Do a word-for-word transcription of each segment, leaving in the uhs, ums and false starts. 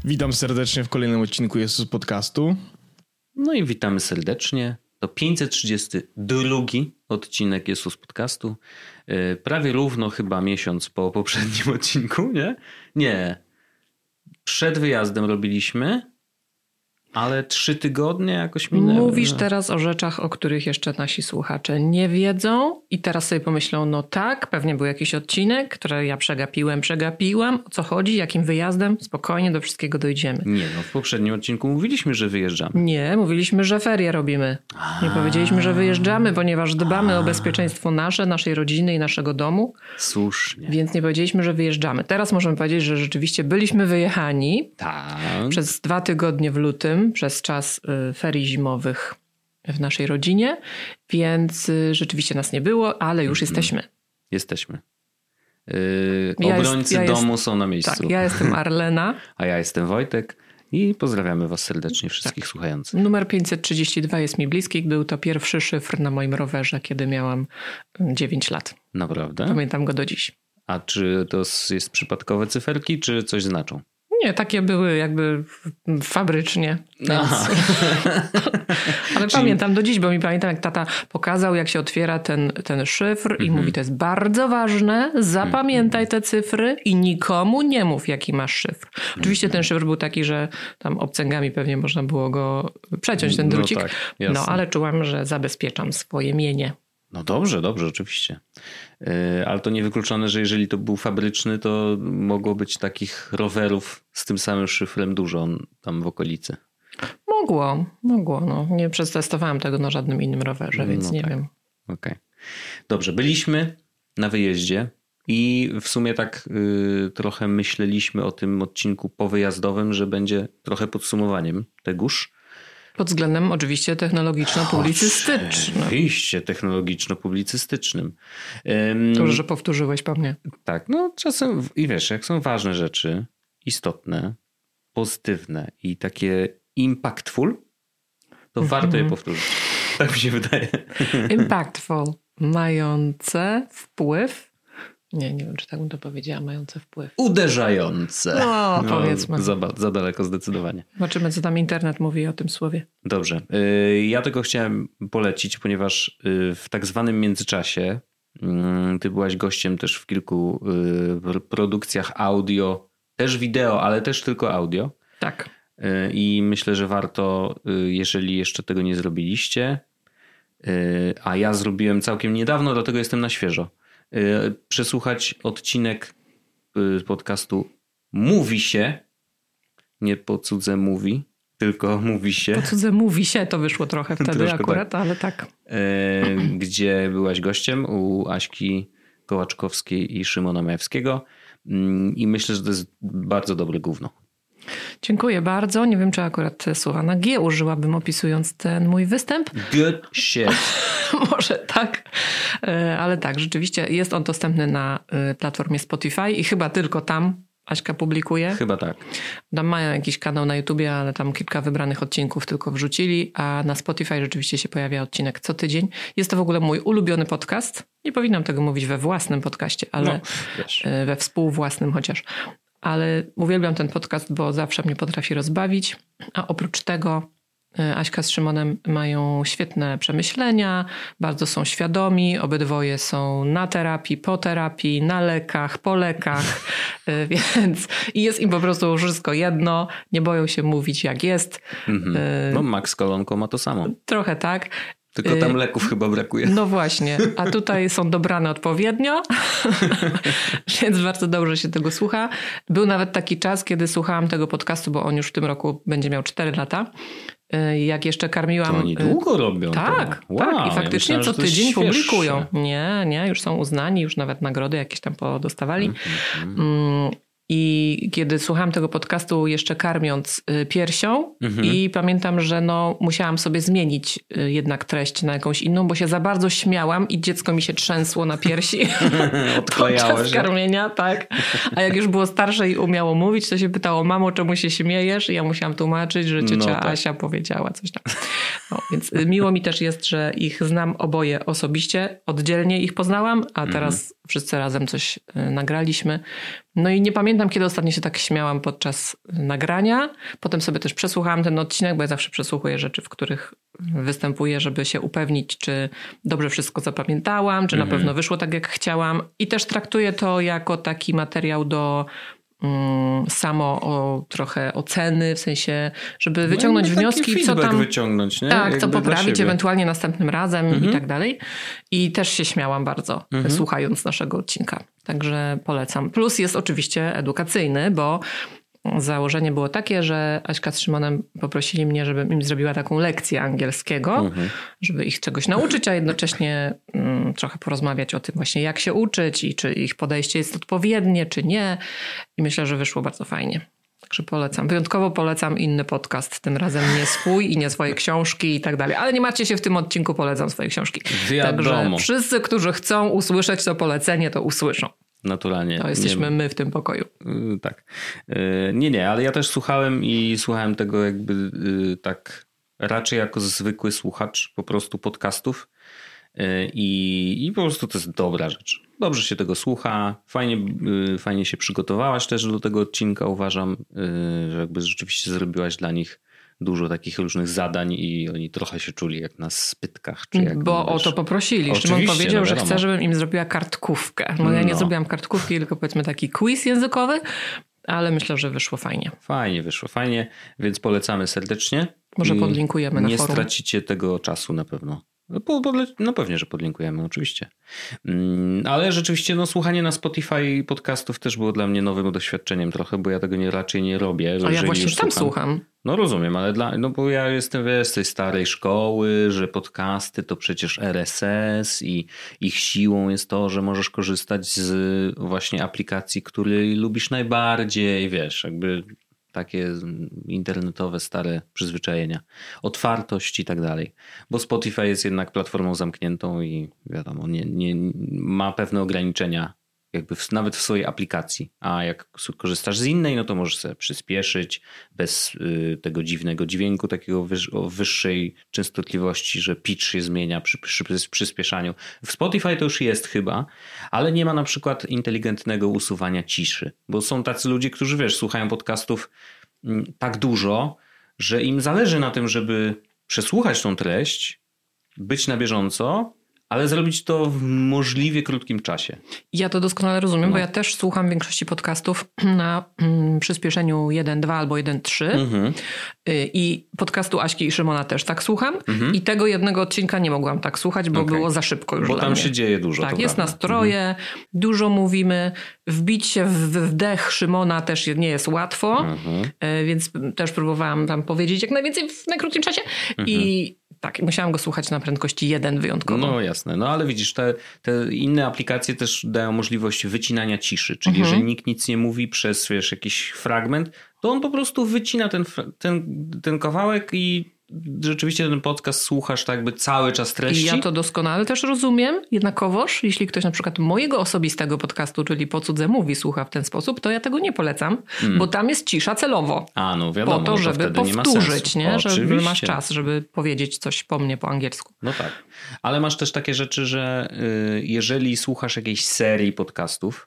Witam serdecznie w kolejnym odcinku Jesus Podcastu. No i witamy serdecznie. To pięćset trzydziesty drugi odcinek Jesus Podcastu. Prawie równo chyba miesiąc po poprzednim odcinku, nie? Nie. Przed wyjazdem robiliśmy, ale trzy tygodnie jakoś minęły. Mówisz teraz o rzeczach, o których jeszcze nasi słuchacze nie wiedzą i teraz sobie pomyślą, no tak, pewnie był jakiś odcinek, który ja przegapiłem, przegapiłam. O co chodzi? Jakim wyjazdem? Spokojnie do wszystkiego dojdziemy. Nie, no w poprzednim odcinku mówiliśmy, że wyjeżdżamy. Nie, mówiliśmy, że ferie robimy. Nie powiedzieliśmy, że wyjeżdżamy, ponieważ dbamy o bezpieczeństwo nasze, naszej rodziny i naszego domu. Słusznie. Więc nie powiedzieliśmy, że wyjeżdżamy. Teraz możemy powiedzieć, że rzeczywiście byliśmy wyjechani. Tak. Przez dwa tygodnie w lutym, przez czas ferii zimowych w naszej rodzinie, więc rzeczywiście nas nie było, ale już mm-hmm. jesteśmy. Jesteśmy. Yy, ja obrońcy jest, ja domu jest, są na miejscu. Tak, ja jestem Arlena. A ja jestem Wojtek i pozdrawiamy was serdecznie wszystkich tak. słuchających. Numer pięćset trzydzieści dwa jest mi bliski. Był to pierwszy szyfr na moim rowerze, kiedy miałam dziewięć lat. Naprawdę? Pamiętam go do dziś. A czy to jest przypadkowe cyferki, czy coś znaczą? Nie, takie były jakby fabrycznie. Więc... Ale Czyli... pamiętam do dziś, bo mi pamiętam, jak tata pokazał, jak się otwiera ten, ten szyfr mm-hmm. i mówi, to jest bardzo ważne, zapamiętaj mm-hmm. te cyfry i nikomu nie mów, jaki masz szyfr. Mm-hmm. Oczywiście ten szyfr był taki, że tam obcęgami pewnie można było go przeciąć, ten drucik. No, tak, no ale czułam, że zabezpieczam swoje mienie. No dobrze, dobrze, oczywiście. Yy, ale to niewykluczone, że jeżeli to był fabryczny, to mogło być takich rowerów z tym samym szyfrem dużo tam w okolicy. Mogło, mogło. No. Nie przetestowałam tego na żadnym innym rowerze, więc no nie tak. wiem. Okej. Okay. Dobrze, byliśmy na wyjeździe i w sumie tak yy, trochę myśleliśmy o tym odcinku powyjazdowym, że będzie trochę podsumowaniem tegoż. Pod względem oczywiście technologiczno-publicystycznym. Oczywiście technologiczno-publicystycznym. To, że powtórzyłeś po mnie. Tak, no czasem i wiesz, jak są ważne rzeczy, istotne, pozytywne i takie impactful, to mm-hmm. warto je powtórzyć. Tak mi się wydaje. Impactful, mające wpływ. Nie, nie wiem, czy tak bym to powiedziała, mające wpływ. Uderzające. No, no powiedzmy. Za, za daleko zdecydowanie. Zobaczymy, co tam internet mówi o tym słowie. Dobrze. Ja tylko chciałem polecić, ponieważ w tak zwanym międzyczasie ty byłaś gościem też w kilku produkcjach audio, też wideo, ale też tylko audio. Tak. I myślę, że warto, jeżeli jeszcze tego nie zrobiliście, a ja zrobiłem całkiem niedawno, dlatego jestem na świeżo, przesłuchać odcinek podcastu Mówi się, nie po cudze mówi, tylko mówi się. Po cudze mówi się, to wyszło trochę wtedy Troszkę akurat, tak. ale tak. Gdzie byłaś gościem u Aśki Kołaczkowskiej i Szymona Majewskiego i myślę, że to jest bardzo dobre gówno. Dziękuję bardzo. Nie wiem, czy akurat słowa na G użyłabym, opisując ten mój występ. Good shit. Może tak, ale tak, rzeczywiście jest on dostępny na platformie Spotify i chyba tylko tam Aśka publikuje. Chyba tak. Tam mają jakiś kanał na YouTubie, ale tam kilka wybranych odcinków tylko wrzucili, a na Spotify rzeczywiście się pojawia odcinek co tydzień. Jest to w ogóle mój ulubiony podcast. Nie powinnam tego mówić we własnym podcaście, ale no, we współwłasnym chociaż. Ale uwielbiam ten podcast, bo zawsze mnie potrafi rozbawić. A oprócz tego Aśka z Szymonem mają świetne przemyślenia, bardzo są świadomi, obydwoje są na terapii, po terapii, na lekach, po lekach, więc i jest im po prostu wszystko jedno, nie boją się mówić jak jest. Mm-hmm. No Max Kolonko ma to samo. Trochę tak. Tylko tam leków chyba brakuje. No właśnie, a tutaj są dobrane odpowiednio, więc bardzo dobrze się tego słucha. Był nawet taki czas, kiedy słuchałam tego podcastu, bo on już w tym roku będzie miał cztery lata. Jak jeszcze karmiłam... To oni długo robią. Tak, wow, tak. I faktycznie ja myślałem, co tydzień świeższe. publikują. Nie, nie, już są uznani, już nawet nagrody jakieś tam podostawali. Mm-hmm. Mm, I kiedy słuchałam tego podcastu jeszcze karmiąc piersią mhm. i pamiętam, że no musiałam sobie zmienić jednak treść na jakąś inną, bo się za bardzo śmiałam i dziecko mi się trzęsło na piersi podczas karmienia, tak. A jak już było starsze i umiało mówić, to się pytało: mamo, czemu się śmiejesz? I ja musiałam tłumaczyć, że ciocia no tak. Asia powiedziała coś tam. No, więc miło mi też jest, że ich znam oboje osobiście, oddzielnie ich poznałam, a teraz wszyscy razem coś nagraliśmy. No i nie pamiętam, kiedy ostatnio się tak śmiałam podczas nagrania. Potem sobie też przesłuchałam ten odcinek, bo ja zawsze przesłuchuję rzeczy, w których występuję, żeby się upewnić, czy dobrze wszystko zapamiętałam, czy na Mhm. pewno wyszło tak, jak chciałam. I też traktuję to jako taki materiał do mm, samo o, trochę oceny, w sensie, żeby wyciągnąć no, wnioski, co tam... wyciągnąć, nie? Tak, Jakby co dla poprawić siebie. ewentualnie następnym razem Mhm. i tak dalej. I też się śmiałam bardzo, Mhm. słuchając naszego odcinka. Także polecam. Plus jest oczywiście edukacyjny, bo założenie było takie, że Aśka z Szymonem poprosili mnie, żebym im zrobiła taką lekcję angielskiego, Mhm. żeby ich czegoś nauczyć, a jednocześnie mm, trochę porozmawiać o tym właśnie, jak się uczyć i czy ich podejście jest odpowiednie, czy nie. I myślę, że wyszło bardzo fajnie. Także polecam. Wyjątkowo polecam inny podcast. Tym razem nie swój i nie swoje książki i tak dalej. Ale nie macie się w tym odcinku, polecam swoje książki. Wiadomo. Także wszyscy, którzy chcą usłyszeć to polecenie, to usłyszą. Naturalnie. To jesteśmy nie, my w tym pokoju. y, tak. Y, nie, nie, ale ja też słuchałem i słuchałem tego jakby y, tak raczej jako zwykły słuchacz po prostu podcastów. Y, I, I po prostu to jest dobra rzecz. Dobrze się tego słucha. Fajnie, y, fajnie się przygotowałaś też do tego odcinka, uważam, y, że jakby rzeczywiście zrobiłaś dla nich dużo takich różnych zadań i oni trochę się czuli jak na spytkach. Czy jak, Bo wiesz, o to poprosili. Oczywiście, Szymon powiedział, no że wiadomo. chce, żebym im zrobiła kartkówkę. No ja nie No. zrobiłam kartkówki, tylko powiedzmy taki quiz językowy, ale myślę, że wyszło fajnie. Fajnie wyszło, fajnie, więc polecamy serdecznie. Może I podlinkujemy na nie forum. stracicie tego czasu na pewno. No, po, podle- no pewnie, że podlinkujemy, oczywiście. Mm, ale rzeczywiście no, słuchanie na Spotify podcastów też było dla mnie nowym doświadczeniem trochę, bo ja tego nie, raczej nie robię. A ja jeżeli właśnie już tam słucham. słucham. No rozumiem, ale dla, no bo ja jestem wiesz, z tej starej szkoły, że podcasty to przecież R S S i ich siłą jest to, że możesz korzystać z właśnie aplikacji, której lubisz najbardziej, wiesz, jakby takie internetowe stare przyzwyczajenia, otwartość i tak dalej. Bo Spotify jest jednak platformą zamkniętą i wiadomo, nie, nie, ma pewne ograniczenia jakby w, nawet w swojej aplikacji, a jak korzystasz z innej, no to możesz sobie przyspieszyć bez y, tego dziwnego dźwięku, takiego wyż, o wyższej częstotliwości, że pitch się zmienia przy, przy, przy przyspieszaniu. W Spotify to już jest chyba, ale nie ma na przykład inteligentnego usuwania ciszy, bo są tacy ludzie, którzy wiesz, słuchają podcastów y, tak dużo, że im zależy na tym, żeby przesłuchać tą treść, być na bieżąco, ale zrobić to w możliwie krótkim czasie. Ja to doskonale rozumiem, No. bo ja też słucham większości podcastów na mm, przyspieszeniu jeden dwa albo jeden trzy Mhm. y, i podcastu Aśki i Szymona też tak słucham Mhm. i tego jednego odcinka nie mogłam tak słuchać, bo Okej. było za szybko już Bo dla tam mnie. się dzieje dużo. Tak, to jest prawda. nastroje, dużo mówimy, wbić się w wdech Szymona też nie jest łatwo, Mhm. y, więc też próbowałam tam powiedzieć jak najwięcej w najkrótszym czasie i tak, musiałam go słuchać na prędkości jeden wyjątkowo. No jasne, no ale widzisz, te, te inne aplikacje też dają możliwość wycinania ciszy, czyli Mhm. jeżeli nikt nic nie mówi przez wiesz, jakiś fragment, to on po prostu wycina ten, fra- ten, ten kawałek i rzeczywiście ten podcast słuchasz tak jakby cały czas treści. I ja to doskonale też rozumiem. Jednakowoż, jeśli ktoś na przykład mojego osobistego podcastu, czyli Po cudze mówi, słucha w ten sposób, to ja tego nie polecam, bo tam jest cisza celowo. A, no wiadomo, Po to, no żeby wtedy nie ma powtórzyć, sensu. nie? Że Oczywiście. masz czas, żeby powiedzieć coś po mnie po angielsku. No tak, ale masz też takie rzeczy, że y, jeżeli słuchasz jakiejś serii podcastów,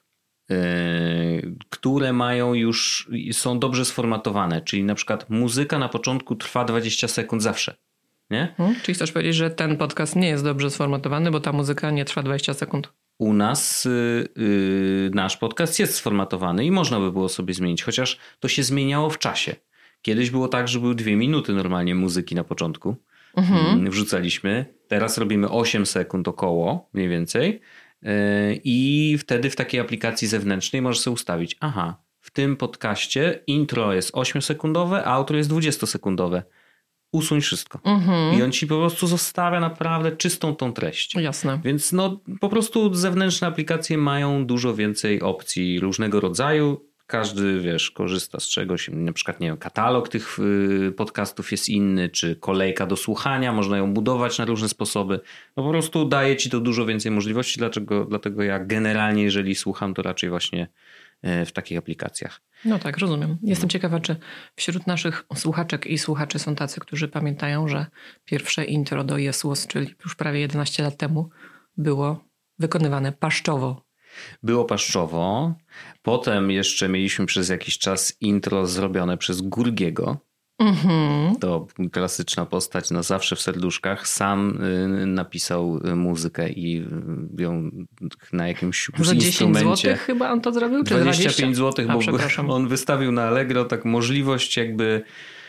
y, które mają już, są dobrze sformatowane, czyli na przykład muzyka na początku trwa dwadzieścia sekund zawsze, nie? Hmm? Czyli chcesz powiedzieć, że ten podcast nie jest dobrze sformatowany, bo ta muzyka nie trwa dwadzieścia sekund? U nas y, y, nasz podcast jest sformatowany i można by było sobie zmienić, chociaż to się zmieniało w czasie. Kiedyś było tak, że były dwie minuty normalnie muzyki na początku. Mhm. Wrzucaliśmy. Teraz robimy osiem sekund około, mniej więcej. Yy, I wtedy w takiej aplikacji zewnętrznej możesz sobie ustawić, aha, w tym podcaście intro jest ośmiosekundowe, a outro jest dwudziestosekundowe. Usuń wszystko. Mhm. I on ci po prostu zostawia naprawdę czystą tą treść. Jasne. Więc no po prostu zewnętrzne aplikacje mają dużo więcej opcji różnego rodzaju. Każdy, wiesz, korzysta z czegoś, na przykład, nie wiem, katalog tych y, podcastów jest inny, czy kolejka do słuchania, można ją budować na różne sposoby. No po prostu daje ci to dużo więcej możliwości, dlaczego, dlatego ja generalnie, jeżeli słucham, to raczej właśnie y, w takich aplikacjach. No tak, rozumiem. Jestem ciekawa, czy wśród naszych słuchaczek i słuchaczy są tacy, którzy pamiętają, że pierwsze intro do Yes Was, czyli już prawie jedenaście lat temu, było wykonywane paszczowo. Było paszczowo. Potem jeszcze mieliśmy przez jakiś czas intro zrobione przez Gurgiego. Mhm. To klasyczna postać na zawsze w serduszkach. Sam y, napisał muzykę i ją na jakimś Za dziesięć instrumencie. złotych chyba on to zrobił? Czy dwadzieścia pięć złotych, bo on wystawił na Allegro tak możliwość jakby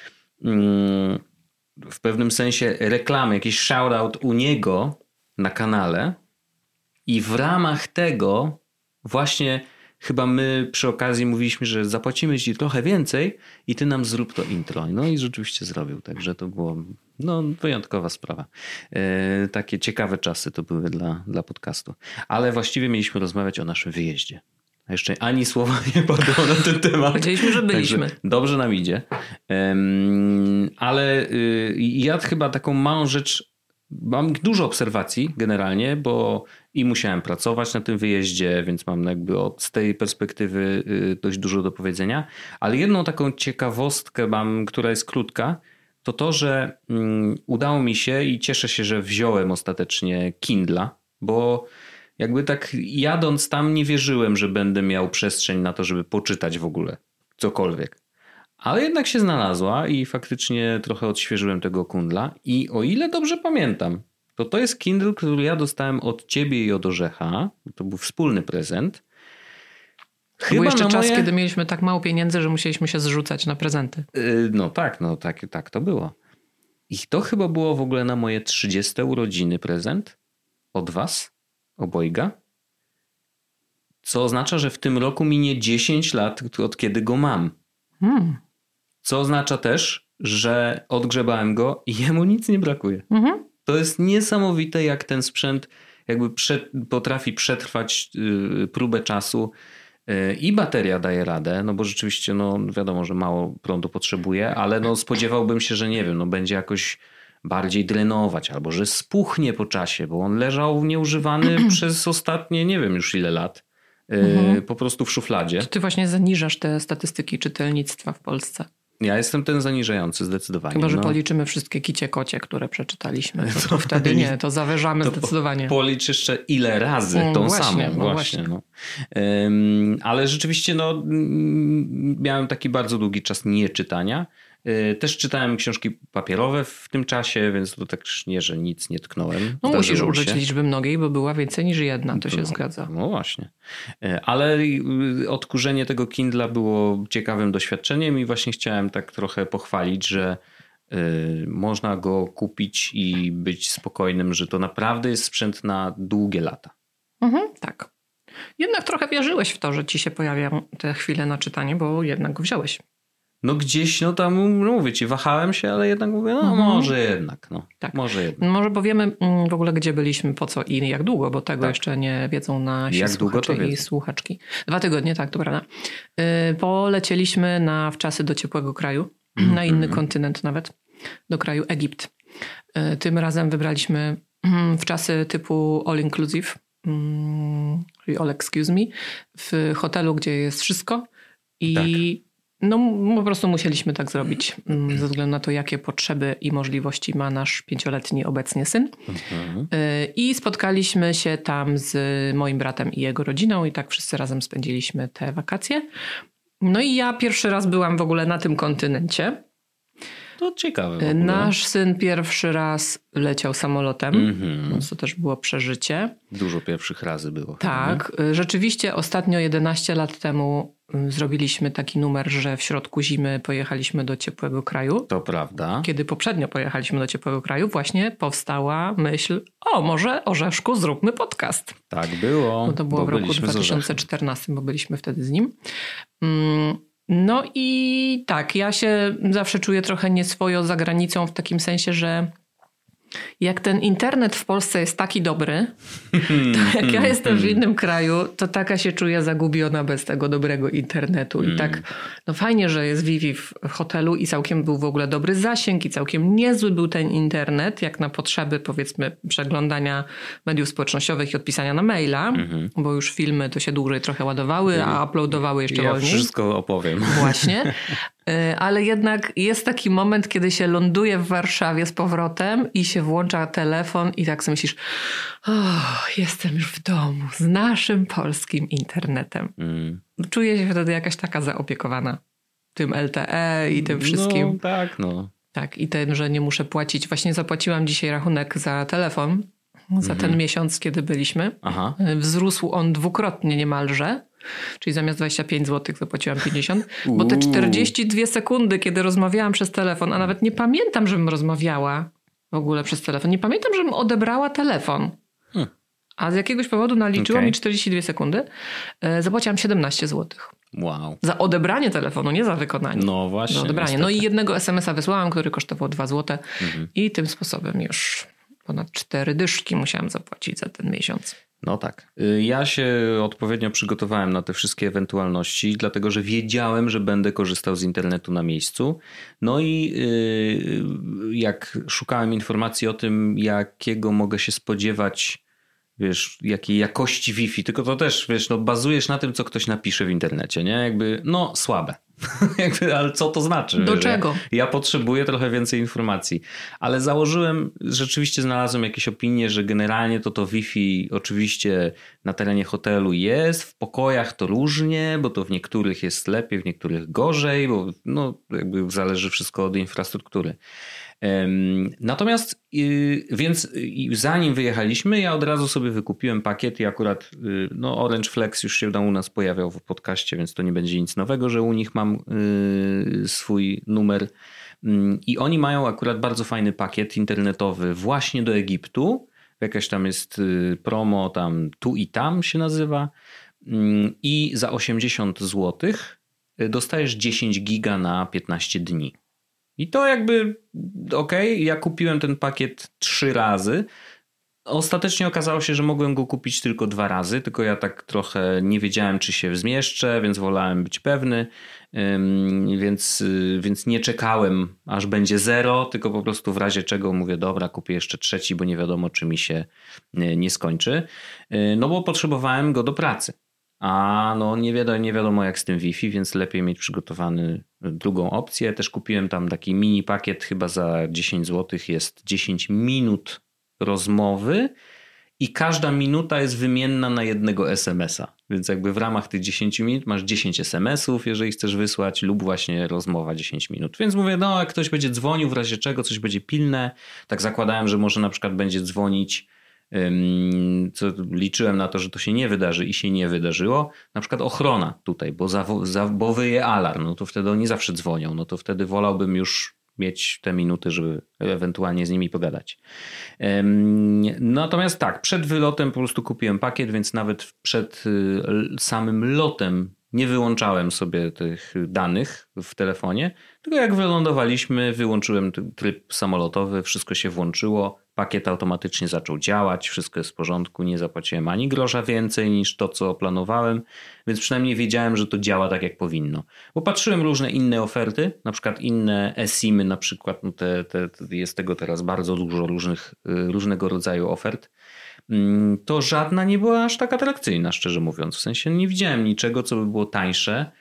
mm, w pewnym sensie reklamy, jakiś shoutout u niego na kanale i w ramach tego właśnie chyba my przy okazji mówiliśmy, że zapłacimy ci trochę więcej i ty nam zrób to intro. No i rzeczywiście zrobił, także to było no, wyjątkowa sprawa. E, takie ciekawe czasy to były dla, dla podcastu. Ale właściwie mieliśmy rozmawiać o naszym wyjeździe. A jeszcze ani słowa nie padło na ten temat. Powiedzieliśmy, że byliśmy. Także dobrze nam idzie. Um, ale y, ja chyba taką małą rzecz, mam dużo obserwacji generalnie, bo i musiałem pracować na tym wyjeździe, więc mam jakby od z tej perspektywy y, dość dużo do powiedzenia. Ale jedną taką ciekawostkę mam, która jest krótka, to to, że um, udało mi się i cieszę się, że wziąłem ostatecznie Kindla, bo jakby tak jadąc tam nie wierzyłem, że będę miał przestrzeń na to, żeby poczytać w ogóle cokolwiek. Ale jednak się znalazła i faktycznie trochę odświeżyłem tego Kindla. I o ile dobrze pamiętam, to to jest Kindle, który ja dostałem od ciebie i od Orzecha. To był wspólny prezent. Chyba był jeszcze czas, moje... kiedy mieliśmy tak mało pieniędzy, że musieliśmy się zrzucać na prezenty. Yy, no tak, no tak, tak to było. I to chyba było w ogóle na moje trzydzieste urodziny prezent od was, obojga. Co oznacza, że w tym roku minie dziesięć lat od kiedy go mam. Hmm. Co oznacza też, że odgrzebałem go i jemu nic nie brakuje. Mhm. To jest niesamowite, jak ten sprzęt jakby prze, potrafi przetrwać y, próbę czasu y, i bateria daje radę, no bo rzeczywiście no wiadomo, że mało prądu potrzebuje, ale no spodziewałbym się, że nie wiem, no będzie jakoś bardziej drenować albo że spuchnie po czasie, bo on leżał nieużywany przez ostatnie nie wiem już ile lat. y, mhm. Po prostu w szufladzie. Czy ty właśnie zaniżasz te statystyki czytelnictwa w Polsce? Ja jestem ten zaniżający zdecydowanie. Chyba, że no. policzymy wszystkie kicie kocie, które przeczytaliśmy. To, to wtedy nie, to zawyżamy to zdecydowanie. Po, policz jeszcze ile razy tą właśnie, samą. No właśnie, no. Um, ale rzeczywiście no, miałem taki bardzo długi czas nieczytania. Też czytałem książki papierowe w tym czasie, więc to tak nie, że nic nie tknąłem. No musisz użyć liczby mnogiej, bo była więcej niż jedna, to się no, zgadza. No właśnie. Ale odkurzenie tego Kindla było ciekawym doświadczeniem i właśnie chciałem tak trochę pochwalić, że y, można go kupić i być spokojnym, że to naprawdę jest sprzęt na długie lata. Mhm, tak. Jednak trochę wierzyłeś w to, że ci się pojawią te chwile na czytanie, bo jednak go wziąłeś. No gdzieś, no tam mówię ci, wahałem się, ale jednak mówię, no mhm. może jednak, no. Tak. Może jednak. Może powiemy w ogóle, gdzie byliśmy, po co i jak długo, bo tego tak. jeszcze nie wiedzą nasi jak słuchacze i słuchaczki. Dwa tygodnie, tak, to prawda. Yy, polecieliśmy na wczasy do ciepłego kraju, mm-hmm. na inny kontynent nawet, do kraju Egipt. Yy, tym razem wybraliśmy yy, wczasy typu all inclusive, yy, czyli all excuse me, w hotelu, gdzie jest wszystko i tak. No po prostu musieliśmy tak zrobić ze względu na to, jakie potrzeby i możliwości ma nasz pięcioletni obecnie syn. Mhm. I spotkaliśmy się tam z moim bratem i jego rodziną i tak wszyscy razem spędziliśmy te wakacje. No i ja pierwszy raz byłam w ogóle na tym kontynencie. To ciekawe. Nasz syn pierwszy raz leciał samolotem, mm-hmm. więc to też było przeżycie. Dużo pierwszych razy było. Tak, chyba. Rzeczywiście ostatnio jedenaście lat temu zrobiliśmy taki numer, że w środku zimy pojechaliśmy do ciepłego kraju. To prawda. Kiedy poprzednio pojechaliśmy do ciepłego kraju, właśnie powstała myśl, o może Orzeszku zróbmy podcast. Tak było. No to było w roku dwa tysiące czternastym, bo byliśmy wtedy z nim. Mm. No i tak, ja się zawsze czuję trochę nieswojo za granicą w takim sensie, że jak ten internet w Polsce jest taki dobry, to jak ja jestem w innym kraju, to taka się czuję zagubiona bez tego dobrego internetu. I tak, no fajnie, że jest Wi-Fi w hotelu i całkiem był w ogóle dobry zasięg i całkiem niezły był ten internet, jak na potrzeby powiedzmy przeglądania mediów społecznościowych i odpisania na maila, mm-hmm. bo już filmy to się dłużej trochę ładowały, a uploadowały jeszcze ja wolniej. Ja wszystko opowiem. Właśnie. Ale jednak jest taki moment, kiedy się ląduje w Warszawie z powrotem i się włącza telefon i tak sobie myślisz, oh, jestem już w domu z naszym polskim internetem. Mm. Czuję się wtedy jakaś taka zaopiekowana tym L T E i tym wszystkim. No tak, no. Tak, i ten, że nie muszę płacić. Właśnie zapłaciłam dzisiaj rachunek za telefon za mm-hmm. ten miesiąc, kiedy byliśmy. Aha. Wzrósł on dwukrotnie niemalże. Czyli zamiast dwadzieścia pięć złotych zapłaciłam pięćdziesiąt. Uuu. Bo te czterdzieści dwie sekundy, kiedy rozmawiałam przez telefon, a nawet nie pamiętam, żebym rozmawiała w ogóle przez telefon. Nie pamiętam, żebym odebrała telefon. Hmm. A z jakiegoś powodu naliczyło okay. mi czterdzieści dwie sekundy. Zapłaciłam siedemnaście złotych. Wow. Za odebranie telefonu, nie za wykonanie. No właśnie. Za odebranie. No i jednego es em es a wysłałam, który kosztował dwa złote. Mhm. I tym sposobem już ponad cztery dyszki musiałam zapłacić za ten miesiąc. No tak. Ja się odpowiednio przygotowałem na te wszystkie ewentualności, dlatego że wiedziałem, że będę korzystał z internetu na miejscu. No i jak szukałem informacji o tym, jakiego mogę się spodziewać, wiesz, jakiej jakości Wi-Fi, tylko to też, wiesz, no bazujesz na tym, co ktoś napisze w internecie, nie? Jakby, no słabe. Jakby, ale co to znaczy? Do wiesz, czego? Ja, ja potrzebuję trochę więcej informacji. Ale założyłem, rzeczywiście znalazłem jakieś opinie, że generalnie to to Wi-Fi oczywiście na terenie hotelu jest, w pokojach to różnie, bo to w niektórych jest lepiej, w niektórych gorzej, bo no jakby zależy wszystko od infrastruktury. Natomiast, więc zanim wyjechaliśmy, ja od razu sobie wykupiłem pakiet i akurat no Orange Flex już się u nas pojawiał w podcaście, więc to nie będzie nic nowego, że u nich mam swój numer i oni mają akurat bardzo fajny pakiet internetowy właśnie do Egiptu. Jakaś tam jest promo, tam tu i tam się nazywa i za osiemdziesiąt złotych dostajesz dziesięć giga na piętnaście dni. I to jakby okej, okay, ja kupiłem ten pakiet trzy razy. Ostatecznie okazało się, że mogłem go kupić tylko dwa razy, tylko ja tak trochę nie wiedziałem, czy się zmieszczę, więc wolałem być pewny, więc, więc nie czekałem, aż będzie zero, tylko po prostu w razie czego mówię, dobra, kupię jeszcze trzeci, bo nie wiadomo, czy mi się nie skończy. No bo potrzebowałem go do pracy. A no nie wiadomo, nie wiadomo jak z tym Wi-Fi, więc lepiej mieć przygotowany drugą opcję. Też kupiłem tam taki mini pakiet, chyba za dziesięć złotych jest dziesięć minut rozmowy i każda minuta jest wymienna na jednego es em es a. Więc jakby w ramach tych dziesięć minut masz dziesięć es em esów, jeżeli chcesz wysłać, lub właśnie rozmowa dziesięć minut. Więc mówię, no jak ktoś będzie dzwonił, w razie czego coś będzie pilne, tak zakładałem, że może na przykład będzie dzwonić, co liczyłem na to, że to się nie wydarzy i się nie wydarzyło. Na przykład ochrona tutaj, bo, za, za, bo wyje alarm, no to wtedy oni zawsze dzwonią, no to wtedy wolałbym już mieć te minuty, żeby ewentualnie z nimi pogadać. Natomiast tak, przed wylotem po prostu kupiłem pakiet, więc nawet przed samym lotem nie wyłączałem sobie tych danych w telefonie, tylko jak wylądowaliśmy, wyłączyłem tryb samolotowy, wszystko się włączyło, pakiet automatycznie zaczął działać, wszystko jest w porządku, nie zapłaciłem ani grosza więcej niż to, co planowałem, więc przynajmniej wiedziałem, że to działa tak, jak powinno. Bo patrzyłem różne inne oferty, na przykład inne eSIM-y, na przykład, no te, te, jest tego teraz bardzo dużo różnych, różnego rodzaju ofert, to żadna nie była aż tak atrakcyjna, szczerze mówiąc. W sensie nie widziałem niczego, co by było tańsze.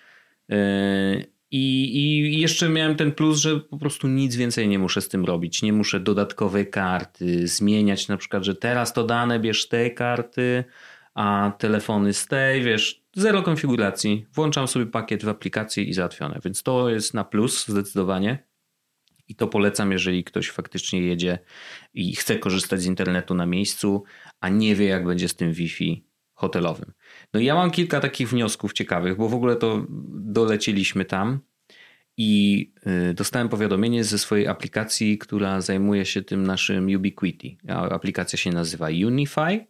I, I jeszcze miałem ten plus, że po prostu nic więcej nie muszę z tym robić. Nie muszę dodatkowej karty zmieniać, na przykład, że teraz to dane bierz z tej karty, a telefony z tej, wiesz, zero konfiguracji. Włączam sobie pakiet w aplikacji i załatwione. Więc to jest na plus zdecydowanie. I to polecam, jeżeli ktoś faktycznie jedzie i chce korzystać z internetu na miejscu, a nie wie, jak będzie z tym Wi-Fi hotelowym. No i ja mam kilka takich wniosków ciekawych, bo w ogóle to dolecieliśmy tam i dostałem powiadomienie ze swojej aplikacji, która zajmuje się tym naszym Ubiquiti. Aplikacja się nazywa Unify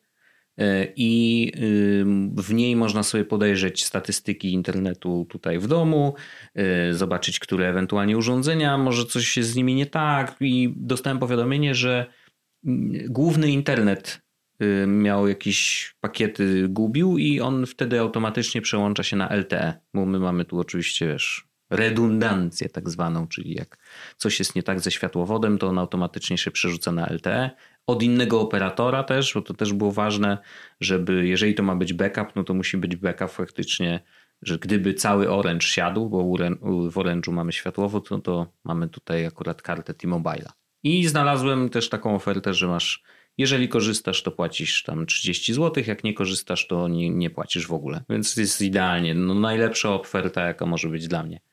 i w niej można sobie podejrzeć statystyki internetu tutaj w domu, zobaczyć, które ewentualnie urządzenia, może coś się z nimi nie tak, i dostałem powiadomienie, że główny internet miał jakieś pakiety, gubił i on wtedy automatycznie przełącza się na L T E, bo my mamy tu oczywiście, wiesz, redundancję tak zwaną, czyli jak coś jest nie tak ze światłowodem, to on automatycznie się przerzuca na L T E. Od innego operatora też, bo to też było ważne, żeby jeżeli to ma być backup, no to musi być backup faktycznie że gdyby cały Orange siadł, bo w Orange'u mamy światłowód, no to mamy tutaj akurat kartę T-Mobile'a. I znalazłem też taką ofertę, że masz, jeżeli korzystasz, to płacisz tam trzydzieści złotych, jak nie korzystasz, to nie, nie płacisz w ogóle. Więc jest idealnie, no najlepsza oferta, jaka może być dla mnie.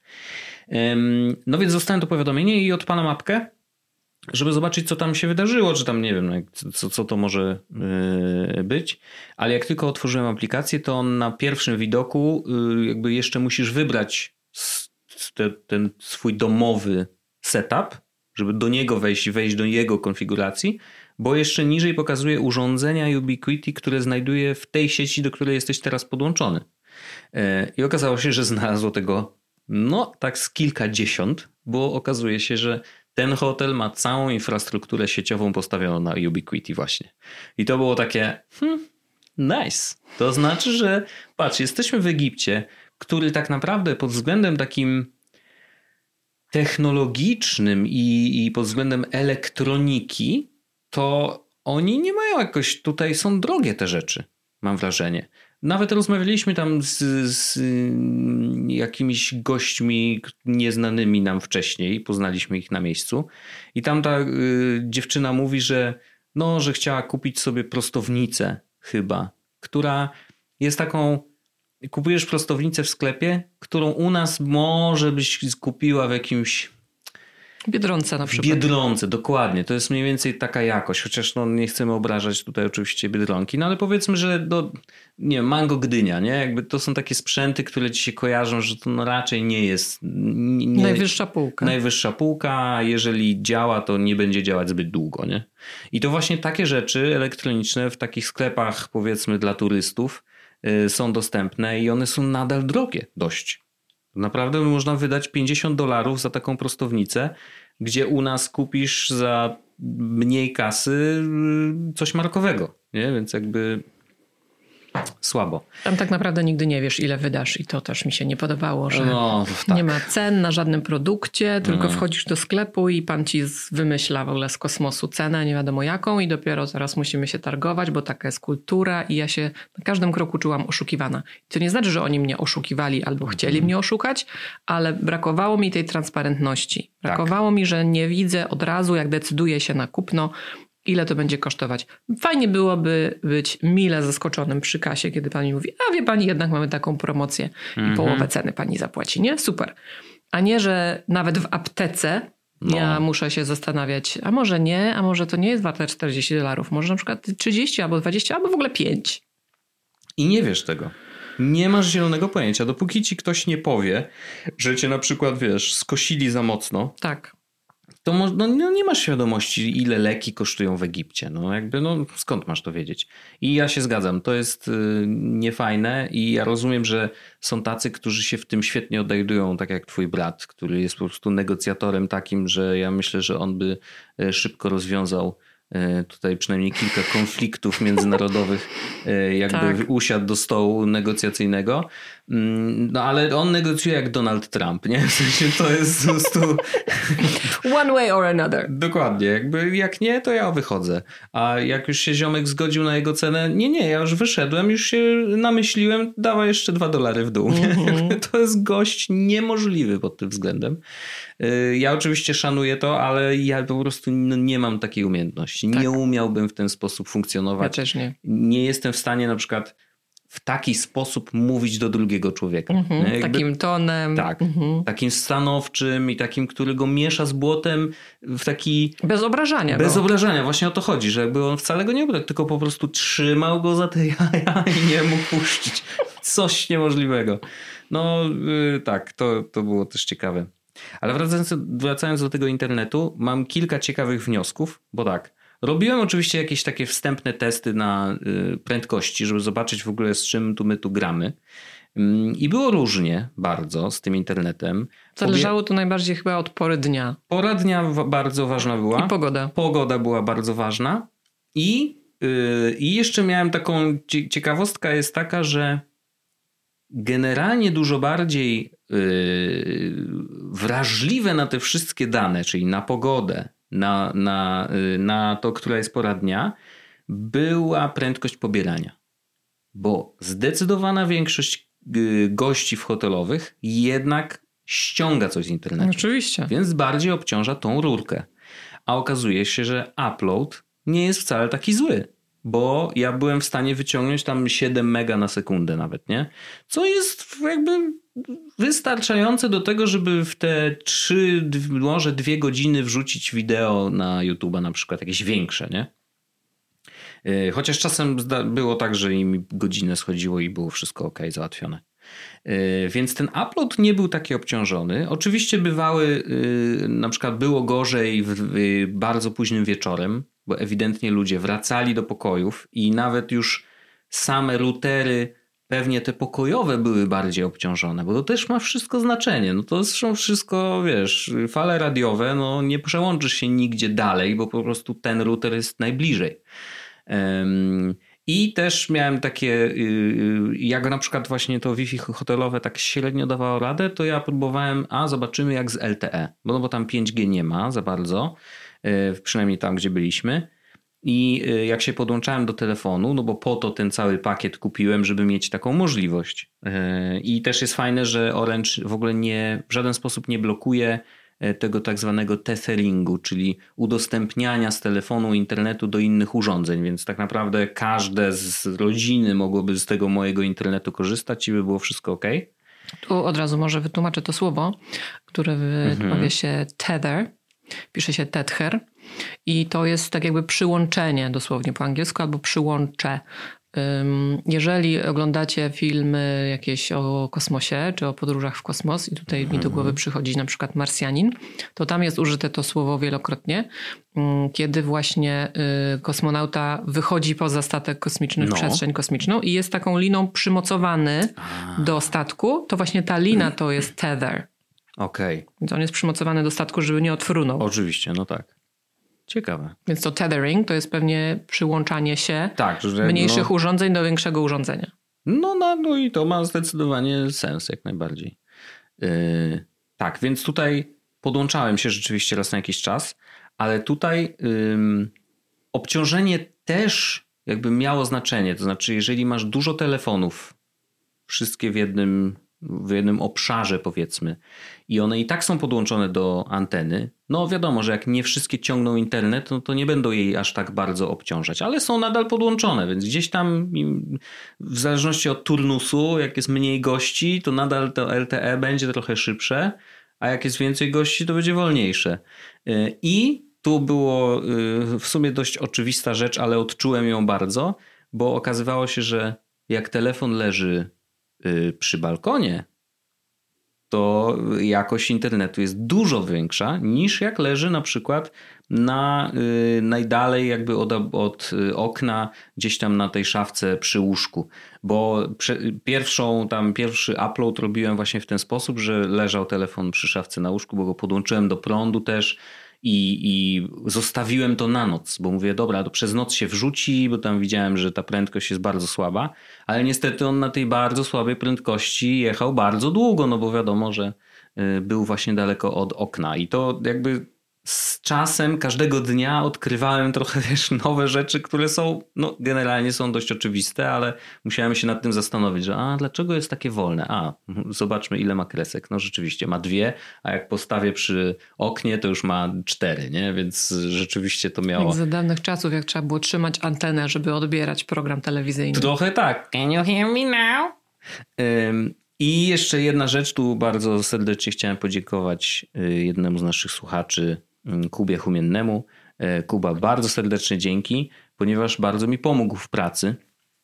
No więc dostałem to powiadomienie i odpalam apkę, żeby zobaczyć, co tam się wydarzyło, czy tam nie wiem, co, co to może yy, być. Ale jak tylko otworzyłem aplikację, to on na pierwszym widoku yy, jakby jeszcze musisz wybrać te, ten swój domowy setup, żeby do niego wejść, wejść do jego konfiguracji, bo jeszcze niżej pokazuje urządzenia Ubiquiti, które znajduje w tej sieci, do której jesteś teraz podłączony. Yy, I okazało się, że znalazło tego no tak z kilkadziesiąt, bo okazuje się, że ten hotel ma całą infrastrukturę sieciową postawioną na Ubiquiti właśnie. I to było takie hmm, nice. To znaczy, że patrz, jesteśmy w Egipcie, który tak naprawdę pod względem takim technologicznym i, i pod względem elektroniki, to oni nie mają jakoś, tutaj są drogie te rzeczy, mam wrażenie. Nawet rozmawialiśmy tam z, z jakimiś gośćmi nieznanymi nam wcześniej, poznaliśmy ich na miejscu i tam ta y, dziewczyna mówi, że no, że chciała kupić sobie prostownicę chyba, która jest taką, kupujesz prostownicę w sklepie, którą u nas może byś kupiła w jakimś Biedronce na przykład. Biedronce, dokładnie. To jest mniej więcej taka jakość, chociaż no nie chcemy obrażać tutaj oczywiście Biedronki, no ale powiedzmy, że do, nie wiem, Mango Gdynia, nie? Jakby to są takie sprzęty, które ci się kojarzą, że to no raczej nie jest... Nie, najwyższa półka. Najwyższa półka, jeżeli działa, to nie będzie działać zbyt długo, nie? I to właśnie takie rzeczy elektroniczne w takich sklepach, powiedzmy, dla turystów yy, są dostępne i one są nadal drogie dość. Naprawdę można wydać pięćdziesiąt dolarów za taką prostownicę, gdzie u nas kupisz za mniej kasy coś markowego, nie? Więc jakby słabo. Tam tak naprawdę nigdy nie wiesz, ile wydasz i to też mi się nie podobało, że no, tak. nie ma cen na żadnym produkcie, tylko no. wchodzisz do sklepu i pan ci wymyśla w ogóle z kosmosu cenę, nie wiadomo jaką i dopiero teraz musimy się targować, bo taka jest kultura i ja się na każdym kroku czułam oszukiwana. To nie znaczy, że oni mnie oszukiwali albo chcieli mnie oszukać, ale brakowało mi tej transparentności. Brakowało tak. mi, że nie widzę od razu, jak decyduję się na kupno, ile to będzie kosztować. Fajnie byłoby być mile zaskoczonym przy kasie, kiedy pani mówi, a wie pani, jednak mamy taką promocję i mm-hmm. połowę ceny pani zapłaci, nie? Super. A nie, że nawet w aptece no. ja muszę się zastanawiać, a może nie, a może to nie jest warte czterdzieści dolarów, może na przykład trzydzieści albo dwadzieścia, albo w ogóle pięć. I nie wiesz tego. Nie masz zielonego pojęcia. Dopóki ci ktoś nie powie, że cię na przykład, wiesz, skosili za mocno. Tak. To mo- no, no nie masz świadomości, ile leki kosztują w Egipcie. No jakby, no skąd masz to wiedzieć? I ja się zgadzam, to jest y, niefajne i ja rozumiem, że są tacy, którzy się w tym świetnie odnajdują, tak jak twój brat, który jest po prostu negocjatorem takim, że ja myślę, że on by y, szybko rozwiązał y, tutaj przynajmniej kilka konfliktów międzynarodowych, y, jakby tak. usiadł do stołu negocjacyjnego. No ale on negocjuje jak Donald Trump, nie? W sensie to jest po prostu... One way or another. Dokładnie. Jakby jak nie, to ja wychodzę. A jak już się ziomek zgodził na jego cenę, nie, nie, ja już wyszedłem, już się namyśliłem, dawaj jeszcze dwa dolary w dół. Mm-hmm. To jest gość niemożliwy pod tym względem. Ja oczywiście szanuję to, ale ja po prostu nie mam takiej umiejętności. Tak. Nie umiałbym w ten sposób funkcjonować. Ja też nie. Nie jestem w stanie na przykład w taki sposób mówić do drugiego człowieka. Mm-hmm, Jakby, takim tonem. Tak, mm-hmm. takim stanowczym i takim, który go miesza z błotem w taki... Bez obrażania. Bez go. obrażania, właśnie o to chodzi, że jakby on wcale go nie obrażał, tylko po prostu trzymał go za te jaja i nie mógł puścić. Coś niemożliwego. No yy, tak, to, to było też ciekawe. Ale wracając, wracając do tego internetu, mam kilka ciekawych wniosków, bo tak, robiłem oczywiście jakieś takie wstępne testy na y, prędkości, żeby zobaczyć w ogóle z czym tu my tu gramy. Ym, I było różnie bardzo z tym internetem. Zależało to najbardziej chyba od pory dnia. Pora dnia w- bardzo ważna była. I pogoda. Pogoda była bardzo ważna. I, y, i jeszcze miałem taką cie- ciekawostka jest taka, że generalnie dużo bardziej y, wrażliwe na te wszystkie dane, czyli na pogodę, Na, na, na to, która jest pora dnia, była prędkość pobierania. Bo zdecydowana większość gości w hotelowych jednak ściąga coś z internetu. Oczywiście. Więc bardziej obciąża tą rurkę. A okazuje się, że upload nie jest wcale taki zły. Bo ja byłem w stanie wyciągnąć tam siedem mega na sekundę nawet, nie? Co jest jakby wystarczające do tego, żeby w te trzy, może dwie godziny wrzucić wideo na YouTube'a na przykład, jakieś większe, nie? Chociaż czasem było tak, że im godzinę schodziło i było wszystko ok, załatwione. Więc ten upload nie był taki obciążony. Oczywiście bywały, na przykład było gorzej bardzo późnym wieczorem, bo ewidentnie ludzie wracali do pokojów i nawet już same routery, pewnie te pokojowe, były bardziej obciążone, bo to też ma wszystko znaczenie. No to zresztą wszystko, wiesz, fale radiowe, no nie przełączysz się nigdzie dalej, bo po prostu ten router jest najbliżej. Um, I też miałem takie, jak na przykład właśnie to Wi-Fi hotelowe tak średnio dawało radę, to ja próbowałem, a zobaczymy jak z L T E, bo, no bo tam pięć G nie ma za bardzo, przynajmniej tam gdzie byliśmy. I jak się podłączałem do telefonu, no bo po to ten cały pakiet kupiłem, żeby mieć taką możliwość. I też jest fajne, że Orange w ogóle nie, w żaden sposób nie blokuje tego tak zwanego tetheringu, czyli udostępniania z telefonu internetu do innych urządzeń, więc tak naprawdę każde z rodziny mogłoby z tego mojego internetu korzystać i by było wszystko ok. Tu od razu może wytłumaczę to słowo, które wypowie mhm. się tether, pisze się tether i to jest tak jakby przyłączenie dosłownie po angielsku albo przyłącze. Jeżeli oglądacie filmy jakieś o kosmosie czy o podróżach w kosmos i tutaj mi do głowy przychodzi na przykład Marsjanin, to tam jest użyte to słowo wielokrotnie, kiedy właśnie kosmonauta wychodzi poza statek kosmiczny w no. przestrzeń kosmiczną i jest taką liną przymocowany A. do statku, to właśnie ta lina to jest tether. Okej. Okay. Więc on jest przymocowany do statku, żeby nie odfrunął. Oczywiście, no tak. Ciekawe. Więc to tethering to jest pewnie przyłączanie się tak, że, mniejszych no, urządzeń do większego urządzenia. No, no, no i to ma zdecydowanie sens jak najbardziej. Yy, tak, więc tutaj podłączałem się rzeczywiście raz na jakiś czas, ale tutaj yy, obciążenie też jakby miało znaczenie. To znaczy, jeżeli masz dużo telefonów, wszystkie w jednym, w jednym obszarze powiedzmy i one i tak są podłączone do anteny, no wiadomo, że jak nie wszystkie ciągną internet, no to nie będą jej aż tak bardzo obciążać, ale są nadal podłączone, więc gdzieś tam w zależności od turnusu, jak jest mniej gości, to nadal to L T E będzie trochę szybsze, a jak jest więcej gości, to będzie wolniejsze. I tu było w sumie dość oczywista rzecz, ale odczułem ją bardzo, bo okazywało się, że jak telefon leży przy balkonie, to jakość internetu jest dużo większa niż jak leży na przykład na y, najdalej jakby od, od okna gdzieś tam na tej szafce przy łóżku. Bo prze, pierwszą tam pierwszy upload robiłem właśnie w ten sposób, że leżał telefon przy szafce na łóżku, bo go podłączyłem do prądu też i, i zostawiłem to na noc, bo mówię, dobra, to przez noc się wrzuci, bo tam widziałem, że ta prędkość jest bardzo słaba, ale niestety on na tej bardzo słabej prędkości jechał bardzo długo, no bo wiadomo, że był właśnie daleko od okna i to jakby z czasem każdego dnia odkrywałem trochę też nowe rzeczy, które są, no generalnie są dość oczywiste, ale musiałem się nad tym zastanowić, że a dlaczego jest takie wolne? A, zobaczmy ile ma kresek. No rzeczywiście ma dwie, a jak postawię przy oknie, to już ma cztery, nie? Więc rzeczywiście to miało... Jak za dawnych czasów, jak trzeba było trzymać antenę, żeby odbierać program telewizyjny. Trochę tak. Can you hear me now? Um, I jeszcze jedna rzecz, tu bardzo serdecznie chciałem podziękować jednemu z naszych słuchaczy, Kubie Humiennemu. Kuba, bardzo serdecznie dzięki, ponieważ bardzo mi pomógł w pracy.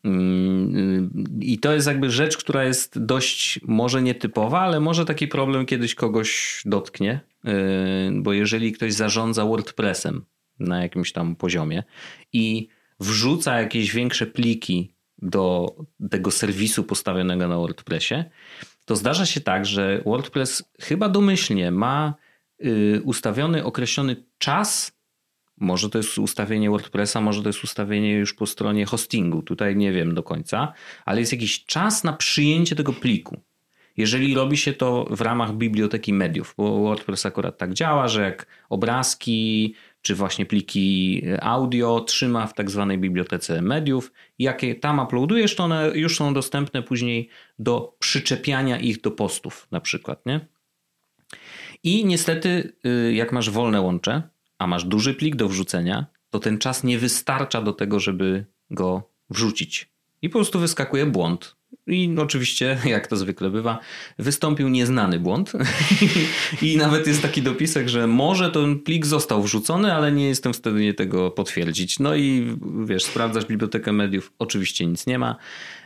I to jest jakby rzecz, która jest dość może nietypowa, ale może taki problem kiedyś kogoś dotknie, bo jeżeli ktoś zarządza WordPressem na jakimś tam poziomie i wrzuca jakieś większe pliki do tego serwisu postawionego na WordPressie, to zdarza się tak, że WordPress chyba domyślnie ma ustawiony określony czas, może to jest ustawienie WordPressa, może to jest ustawienie już po stronie hostingu, tutaj nie wiem do końca, ale jest jakiś czas na przyjęcie tego pliku. Jeżeli robi się to w ramach biblioteki mediów, bo WordPress akurat tak działa, że jak obrazki czy właśnie pliki audio trzyma w tak zwanej bibliotece mediów. Jakie tam uploadujesz, to one już są dostępne później do przyczepiania ich do postów na przykład, nie? I niestety jak masz wolne łącze, a masz duży plik do wrzucenia, to ten czas nie wystarcza do tego, żeby go wrzucić. I po prostu wyskakuje błąd. I oczywiście, jak to zwykle bywa, wystąpił nieznany błąd. I nawet jest taki dopisek, że może ten plik został wrzucony, ale nie jestem w stanie tego potwierdzić. No i wiesz, sprawdzasz bibliotekę mediów, oczywiście nic nie ma.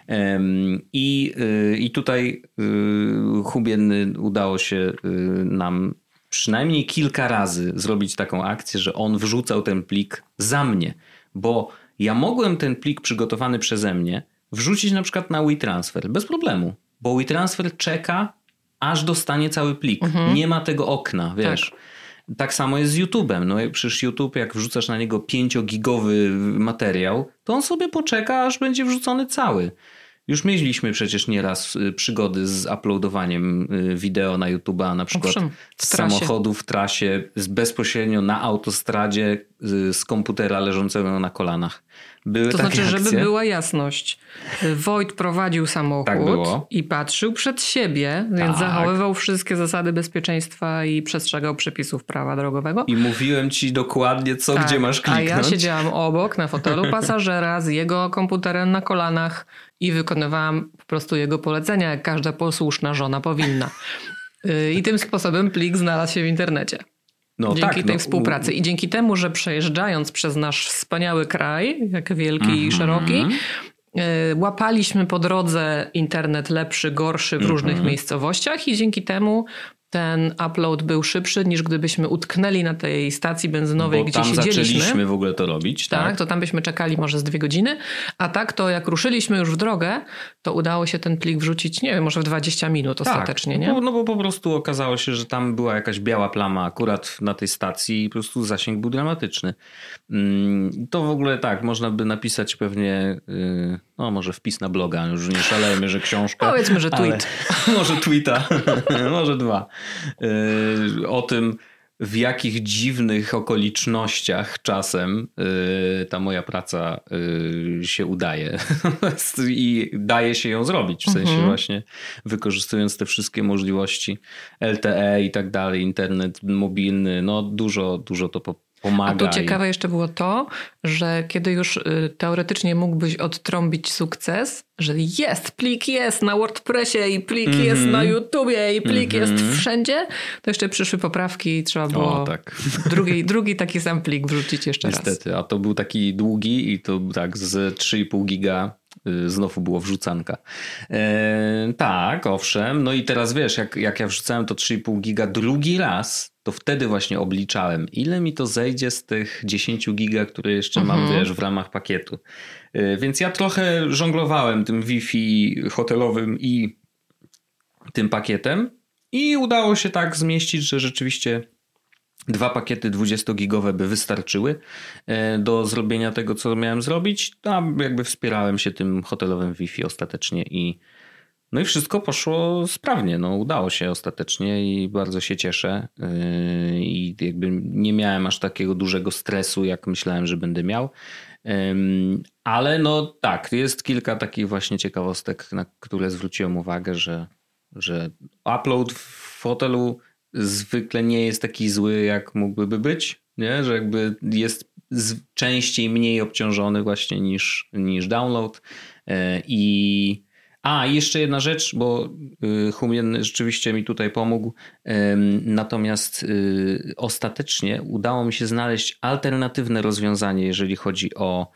I, i tutaj Hubienny udało się nam przynajmniej kilka razy zrobić taką akcję, że on wrzucał ten plik za mnie, bo ja mogłem ten plik przygotowany przeze mnie wrzucić na przykład na WeTransfer bez problemu, bo WeTransfer czeka, aż dostanie cały plik. Mhm. Nie ma tego okna, wiesz. Tak. Tak samo jest z YouTube'em. No przecież YouTube, jak wrzucasz na niego pięciogigowy materiał, to on sobie poczeka, aż będzie wrzucony cały. Już mieliśmy przecież nieraz przygody z uploadowaniem wideo na YouTube'a, na przykład Owszem, z samochodu w trasie, bezpośrednio na autostradzie z komputera leżącego na kolanach. Były to takie znaczy, akcje. żeby była jasność. Wojt prowadził samochód tak było. i patrzył przed siebie, tak. więc zachowywał wszystkie zasady bezpieczeństwa i przestrzegał przepisów prawa drogowego. I mówiłem ci dokładnie, co tak, gdzie masz kliknąć. A ja siedziałam obok na fotelu pasażera z jego komputerem na kolanach i wykonywałam po prostu jego polecenia, jak każda posłuszna żona powinna. I tym sposobem plik znalazł się w internecie. No dzięki tak, tej no, współpracy i dzięki temu, że przejeżdżając przez nasz wspaniały kraj, jak wielki mm-hmm. i szeroki, y, łapaliśmy po drodze internet lepszy, gorszy w mm-hmm. różnych miejscowościach i dzięki temu ten upload był szybszy niż gdybyśmy utknęli na tej stacji benzynowej, bo gdzie tam siedzieliśmy. zaczęliśmy w ogóle to robić. Tak? tak, to tam byśmy czekali może z dwie godziny, a tak to jak ruszyliśmy już w drogę, to udało się ten plik wrzucić, nie wiem, może w dwadzieścia minut tak, ostatecznie, nie? No, no bo po prostu okazało się, że tam była jakaś biała plama akurat na tej stacji i po prostu zasięg był dramatyczny. To w ogóle tak, można by napisać pewnie, no może wpis na bloga, już nie szalejmy, że książkę. Powiedzmy, że tweet. Może tweeta, może dwa. O tym, w jakich dziwnych okolicznościach czasem y, ta moja praca y, się udaje i daje się ją zrobić, w sensie mhm. właśnie wykorzystując te wszystkie możliwości L T E i tak dalej, internet mobilny, no dużo, dużo to po pomaga. A tu ciekawe i... jeszcze było to, że kiedy już y, teoretycznie mógłbyś odtrąbić sukces, że jest, plik jest na WordPressie i plik mm-hmm. jest na YouTubie i plik mm-hmm. jest wszędzie, to jeszcze przyszły poprawki i trzeba było o, tak. drugi, drugi taki sam plik wrzucić jeszcze Niestety, raz. Niestety, a to był taki długi i to tak z trzy i pół giga znowu było wrzucanka. E, tak, owszem. No i teraz wiesz, jak, jak ja wrzucałem to trzy i pół giga drugi raz, to wtedy właśnie obliczałem, ile mi to zejdzie z tych dziesięć giga, które jeszcze mhm. mam, wiesz, w ramach pakietu. E, więc ja trochę żonglowałem tym Wi-Fi hotelowym i tym pakietem i udało się tak zmieścić, że rzeczywiście dwa pakiety dwudziestogigowe by wystarczyły do zrobienia tego, co miałem zrobić. Tam jakby wspierałem się tym hotelowym Wi-Fi ostatecznie i no i wszystko poszło sprawnie. No udało się ostatecznie i bardzo się cieszę i jakby nie miałem aż takiego dużego stresu, jak myślałem, że będę miał. Ale no tak, jest kilka takich właśnie ciekawostek, na które zwróciłem uwagę, że, że upload w hotelu zwykle nie jest taki zły, jak mógłby być, nie? Że jakby jest częściej mniej obciążony właśnie niż, niż download. I a, jeszcze jedna rzecz, bo Humienny rzeczywiście mi tutaj pomógł. Natomiast ostatecznie udało mi się znaleźć alternatywne rozwiązanie, jeżeli chodzi o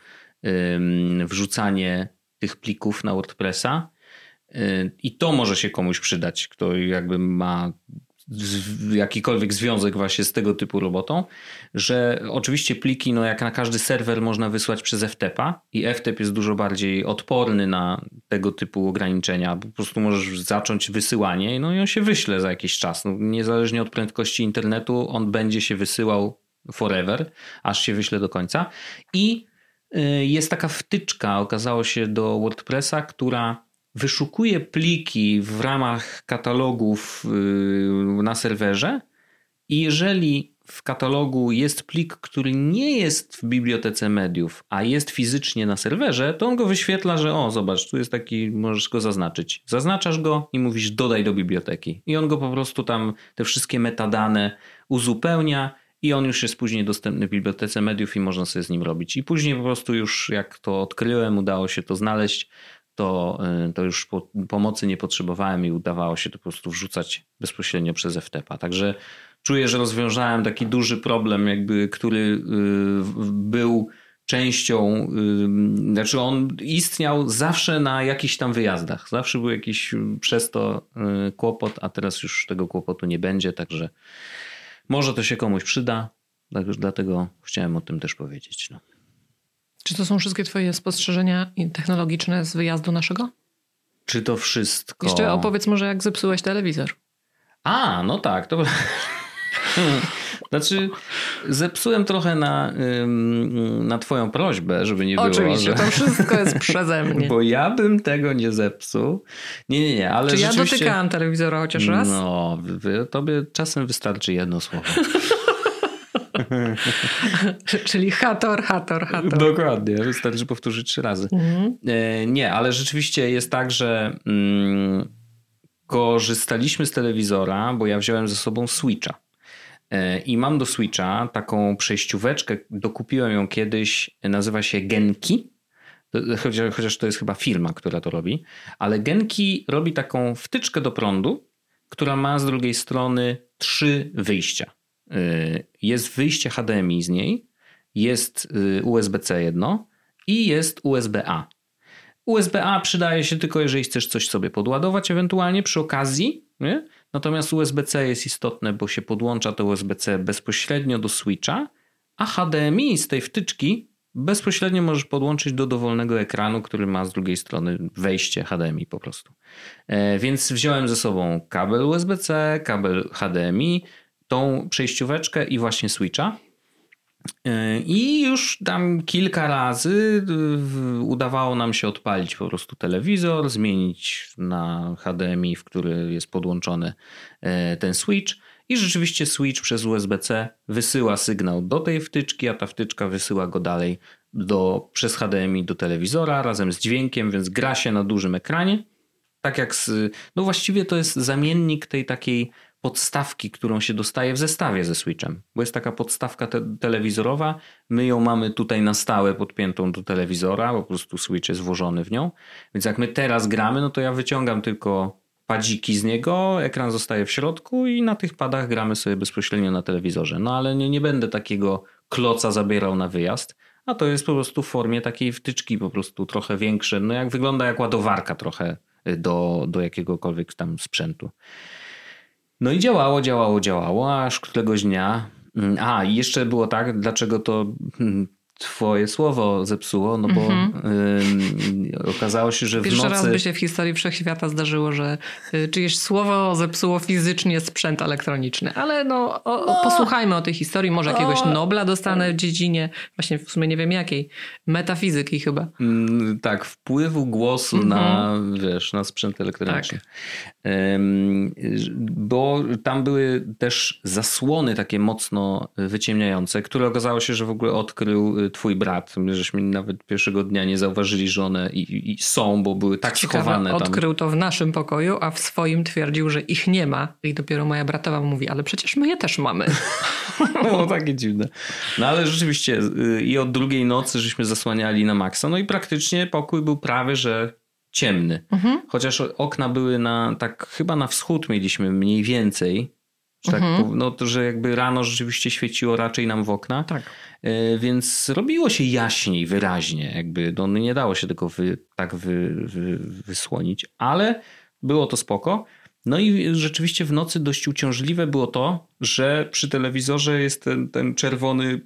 wrzucanie tych plików na WordPressa. I to może się komuś przydać, kto jakby ma jakikolwiek związek właśnie z tego typu robotą, że oczywiście pliki, no jak na każdy serwer można wysłać przez F T P-a i F T P jest dużo bardziej odporny na tego typu ograniczenia. Po prostu możesz zacząć wysyłanie, no i on się wyśle za jakiś czas. No, niezależnie od prędkości internetu, on będzie się wysyłał forever, aż się wyśle do końca. I jest taka wtyczka, okazało się, do WordPressa, która wyszukuje pliki w ramach katalogów na serwerze i jeżeli w katalogu jest plik, który nie jest w bibliotece mediów, a jest fizycznie na serwerze, to on go wyświetla, że o, zobacz, tu jest taki, możesz go zaznaczyć. Zaznaczasz go i mówisz dodaj do biblioteki. I on go po prostu tam, te wszystkie metadane uzupełnia i on już jest później dostępny w bibliotece mediów i można sobie z nim robić. I później po prostu już jak to odkryłem, udało się to znaleźć, to, to już po, pomocy nie potrzebowałem i udawało się to po prostu wrzucać bezpośrednio przez F T P a. Także czuję, że rozwiązałem taki duży problem, jakby, który był częścią, znaczy on istniał zawsze na jakichś tam wyjazdach. Zawsze był jakiś przez to kłopot, a teraz już tego kłopotu nie będzie, także może to się komuś przyda, dlatego chciałem o tym też powiedzieć. No. Czy to są wszystkie twoje spostrzeżenia technologiczne z wyjazdu naszego? Czy to wszystko? Jeszcze opowiedz może, jak zepsułeś telewizor. A, no tak. To... Znaczy, zepsułem trochę na, na twoją prośbę, żeby nie było. Oczywiście, że... to wszystko jest przeze mnie. Bo ja bym tego nie zepsuł. Nie, nie, nie, ale Czy rzeczywiście... ja dotykałam telewizora chociaż raz? No, tobie czasem wystarczy jedno słowo. Czyli hator, hator, hator. Dokładnie, wystarczy powtórzyć trzy razy. Mhm. Nie, ale rzeczywiście jest tak, że mm, korzystaliśmy z telewizora, bo ja wziąłem ze sobą Switcha. I mam do Switcha taką przejścióweczkę, dokupiłem ją kiedyś, nazywa się Genki, chociaż, chociaż to jest chyba firma, która to robi, ale Genki robi taką wtyczkę do prądu, która ma z drugiej strony trzy wyjścia. Jest wyjście H D M I z niej, jest U S B C jedno i jest U S B A. U S B A przydaje się tylko, jeżeli chcesz coś sobie podładować ewentualnie przy okazji, nie? Natomiast U S B C jest istotne, bo się podłącza to U S B C bezpośrednio do Switcha, a H D M I z tej wtyczki bezpośrednio możesz podłączyć do dowolnego ekranu, który ma z drugiej strony wejście H D M I po prostu. E, więc wziąłem ze sobą kabel U S B C, kabel H D M I, tą przejścióweczkę i właśnie Switcha. I już tam kilka razy udawało nam się odpalić po prostu telewizor, zmienić na H D M I, w który jest podłączony ten Switch i rzeczywiście Switch przez U S B C wysyła sygnał do tej wtyczki, a ta wtyczka wysyła go dalej do, przez H D M I do telewizora razem z dźwiękiem, więc gra się na dużym ekranie. Tak jak z, no właściwie to jest zamiennik tej takiej podstawki, którą się dostaje w zestawie ze Switchem, bo jest taka podstawka te- telewizorowa, my ją mamy tutaj na stałe podpiętą do telewizora, po prostu Switch jest włożony w nią, więc jak my teraz gramy, no to ja wyciągam tylko padziki z niego, ekran zostaje w środku i na tych padach gramy sobie bezpośrednio na telewizorze, no ale nie, nie będę takiego kloca zabierał na wyjazd, a to jest po prostu w formie takiej wtyczki po prostu trochę większe, no jak wygląda jak ładowarka trochę do, do jakiegokolwiek tam sprzętu. No i działało, działało, działało, aż któregoś dnia... A, i jeszcze było tak, dlaczego to twoje słowo zepsuło, no bo mm-hmm. y, okazało się, że w Pierwszy nocy... raz by się w historii wszechświata zdarzyło, że y, czyjeś słowo zepsuło fizycznie sprzęt elektroniczny. Ale no, o, no. posłuchajmy o tej historii. Może jakiegoś no. Nobla dostanę w dziedzinie, właśnie w sumie nie wiem jakiej, metafizyki chyba. Mm, tak, wpływu głosu mm-hmm. na, wiesz, na sprzęt elektroniczny. Tak. Ym, bo tam były też zasłony takie mocno wyciemniające, które okazało się, że w ogóle odkrył twój brat. My żeśmy nawet pierwszego dnia nie zauważyli, że one i, i są, bo były tak Ciekawe, schowane. Tam. Odkrył to w naszym pokoju, a w swoim twierdził, że ich nie ma. I dopiero moja bratowa mówi, ale przecież my je też mamy. No takie dziwne. No ale rzeczywiście i od drugiej nocy żeśmy zasłaniali na maksa. No i praktycznie pokój był prawie, że ciemny. Mhm. Chociaż okna były na, tak chyba na wschód mieliśmy mniej więcej. Że tak, mhm. no to, że jakby rano rzeczywiście świeciło raczej nam w okna. Tak. Więc robiło się jaśniej, wyraźnie. Jakby no nie dało się tego wy, tak wy, wy, wysłonić, ale było to spoko. No i rzeczywiście w nocy dość uciążliwe było to, że przy telewizorze jest ten, ten czerwony,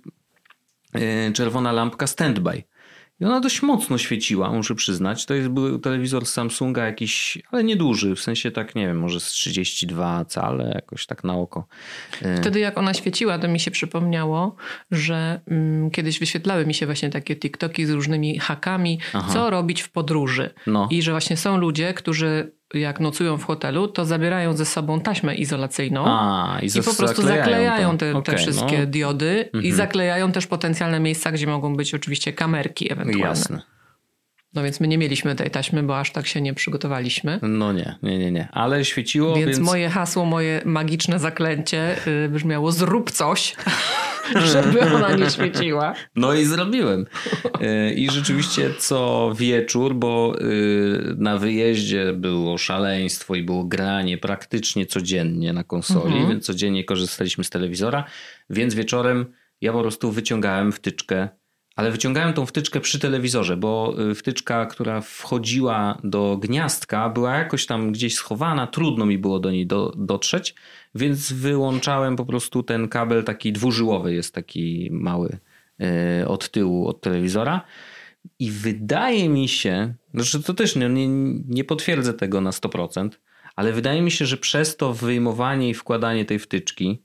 czerwona lampka standby. I ona dość mocno świeciła, muszę przyznać. To jest był telewizor z Samsunga jakiś, ale nieduży, w sensie tak, nie wiem, może z trzydzieści dwa cale, jakoś tak na oko. Wtedy jak ona świeciła, to mi się przypomniało, że mm, kiedyś wyświetlały mi się właśnie takie TikToki z różnymi hakami, Aha. co robić w podróży. No. I że właśnie są ludzie, którzy jak nocują w hotelu, to zabierają ze sobą taśmę izolacyjną A, i, i po prostu zaklejają te, te okay, wszystkie no. diody mhm. i zaklejają też potencjalne miejsca, gdzie mogą być oczywiście kamerki ewentualne. Jasne. No więc my nie mieliśmy tej taśmy, bo aż tak się nie przygotowaliśmy. No nie, nie, nie, nie. Ale świeciło, więc... Więc moje hasło, moje magiczne zaklęcie yy, brzmiało zrób coś, żeby ona nie świeciła. No i zrobiłem. I rzeczywiście co wieczór, bo na wyjeździe było szaleństwo i było granie praktycznie codziennie na konsoli, mhm. więc codziennie korzystaliśmy z telewizora, więc wieczorem ja po prostu wyciągałem wtyczkę. Ale wyciągałem tą wtyczkę przy telewizorze, bo wtyczka, która wchodziła do gniazdka, była jakoś tam gdzieś schowana, trudno mi było do niej do, dotrzeć, więc wyłączałem po prostu ten kabel taki dwużyłowy, jest taki mały yy, od tyłu od telewizora i wydaje mi się, znaczy to też nie, nie, nie potwierdzę tego na sto procent, ale wydaje mi się, że przez to wyjmowanie i wkładanie tej wtyczki,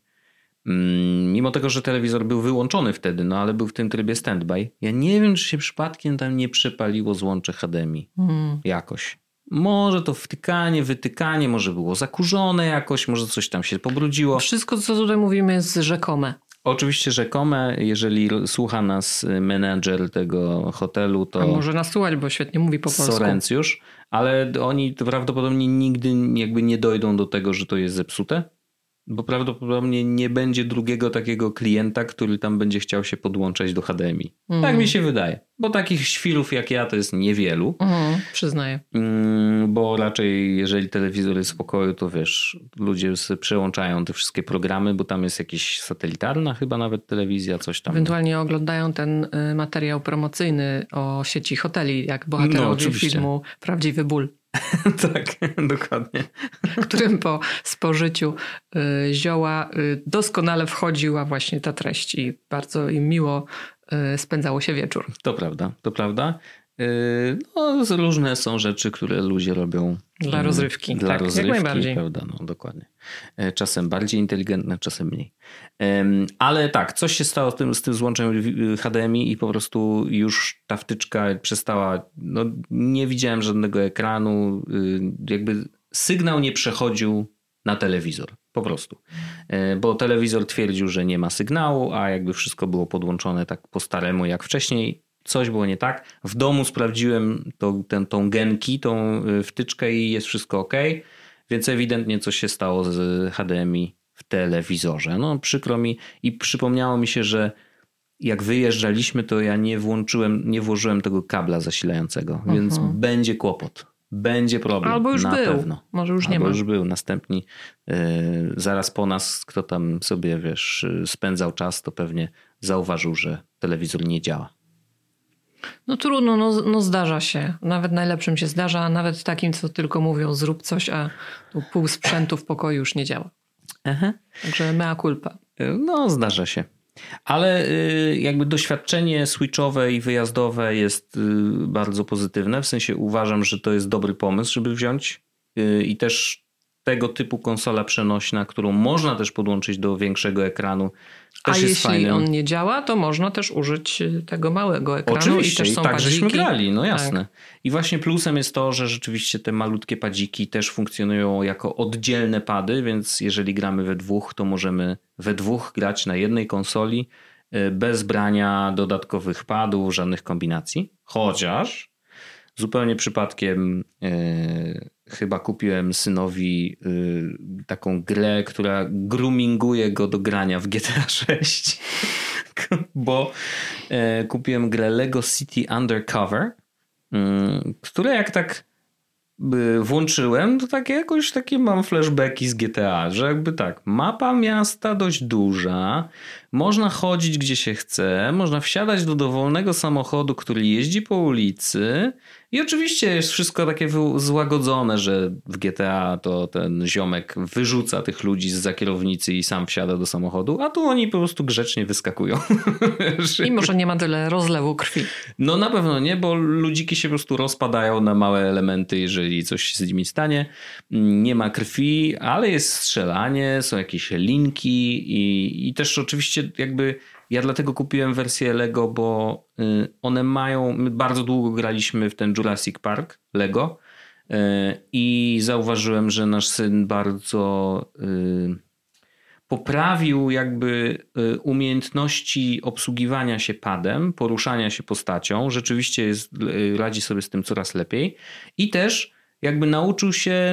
mimo tego, że telewizor był wyłączony wtedy, no ale był w tym trybie standby, ja nie wiem, czy się przypadkiem tam nie przepaliło złącze H D M I. Hmm. Jakoś. Może to wtykanie, wytykanie, może było zakurzone jakoś, może coś tam się pobrudziło. Wszystko, co tutaj mówimy, jest rzekome. Oczywiście rzekome, jeżeli słucha nas menedżer tego hotelu, to... A może nas słuchać, bo świetnie mówi po polsku. Sorencjusz, ale oni prawdopodobnie nigdy jakby nie dojdą do tego, że to jest zepsute. Bo prawdopodobnie nie będzie drugiego takiego klienta, który tam będzie chciał się podłączać do H D M I. Mm. Tak mi się wydaje. Bo takich świrów jak ja to jest niewielu. Mm, przyznaję. Mm, bo raczej jeżeli telewizor jest w pokoju, to wiesz, ludzie przełączają te wszystkie programy, bo tam jest jakiś satelitarna chyba nawet telewizja, coś tam. Ewentualnie oglądają ten materiał promocyjny o sieci hoteli, jak bohaterowie no, filmu Prawdziwy ból. Tak, dokładnie. Którym po spożyciu y, zioła y, doskonale wchodziła właśnie ta treść i bardzo im miło y, spędzało się wieczór. To prawda, to prawda. Y, no, różne są rzeczy, które ludzie robią. Dla rozrywki. Dla tak, rozrywki, jak najbardziej. Prawda, no dokładnie. Czasem bardziej inteligentne, czasem mniej. Ale tak, coś się stało z tym, z tym złączem H D M I i po prostu już ta wtyczka przestała, no nie widziałem żadnego ekranu, jakby sygnał nie przechodził na telewizor, po prostu. Bo telewizor twierdził, że nie ma sygnału, a jakby wszystko było podłączone tak po staremu jak wcześniej. Coś było nie tak. W domu sprawdziłem tą, ten, tą genki, tą wtyczkę i jest wszystko ok. Więc ewidentnie coś się stało z H D M I w telewizorze. No przykro mi i przypomniało mi się, że jak wyjeżdżaliśmy, to ja nie włączyłem, nie włożyłem tego kabla zasilającego, uh-huh. więc będzie kłopot. Będzie problem. Albo już na był. pewno. Może już Albo nie ma. już był. Następni yy, zaraz po nas, kto tam sobie wiesz, spędzał czas, to pewnie zauważył, że telewizor nie działa. No trudno, no, no zdarza się. Nawet najlepszym się zdarza, a nawet takim, co tylko mówią zrób coś, a tu pół sprzętu w pokoju już nie działa. Aha. Także mea culpa. No zdarza się. Ale jakby doświadczenie switchowe i wyjazdowe jest bardzo pozytywne. W sensie uważam, że to jest dobry pomysł, żeby wziąć i też tego typu konsola przenośna, którą można też podłączyć do większego ekranu. Też A jest jeśli fajnym. on nie działa, to można też użyć tego małego ekranu. Oczywiście, i też są i tak padziki. żeśmy grali, no jasne. Tak. I właśnie plusem jest to, że rzeczywiście te malutkie padziki też funkcjonują jako oddzielne pady, więc jeżeli gramy we dwóch, to możemy we dwóch grać na jednej konsoli bez brania dodatkowych padów, żadnych kombinacji. Chociaż zupełnie przypadkiem yy, chyba kupiłem synowi yy, taką grę, która groominguje go do grania w G T A sześć. Bo yy, kupiłem grę Lego City Undercover, yy, które jak tak yy, włączyłem, to takie jakoś takie mam flashbacki z G T A, że jakby tak, mapa miasta dość duża, można chodzić gdzie się chce, można wsiadać do dowolnego samochodu, który jeździ po ulicy i oczywiście jest wszystko takie złagodzone, że w G T A to ten ziomek wyrzuca tych ludzi zza kierownicy i sam wsiada do samochodu, a tu oni po prostu grzecznie wyskakują. Mimo, że nie ma tyle rozlewu krwi. No na pewno nie, bo ludziki się po prostu rozpadają na małe elementy, jeżeli coś się z nimi stanie. Nie ma krwi, ale jest strzelanie, są jakieś linki i, i też oczywiście jakby ja dlatego kupiłem wersję Lego, bo one mają, my bardzo długo graliśmy w ten Jurassic Park Lego I zauważyłem, że nasz syn bardzo poprawił jakby umiejętności obsługiwania się padem, poruszania się postacią. Rzeczywiście jest, radzi sobie z tym coraz lepiej. I też jakby nauczył się,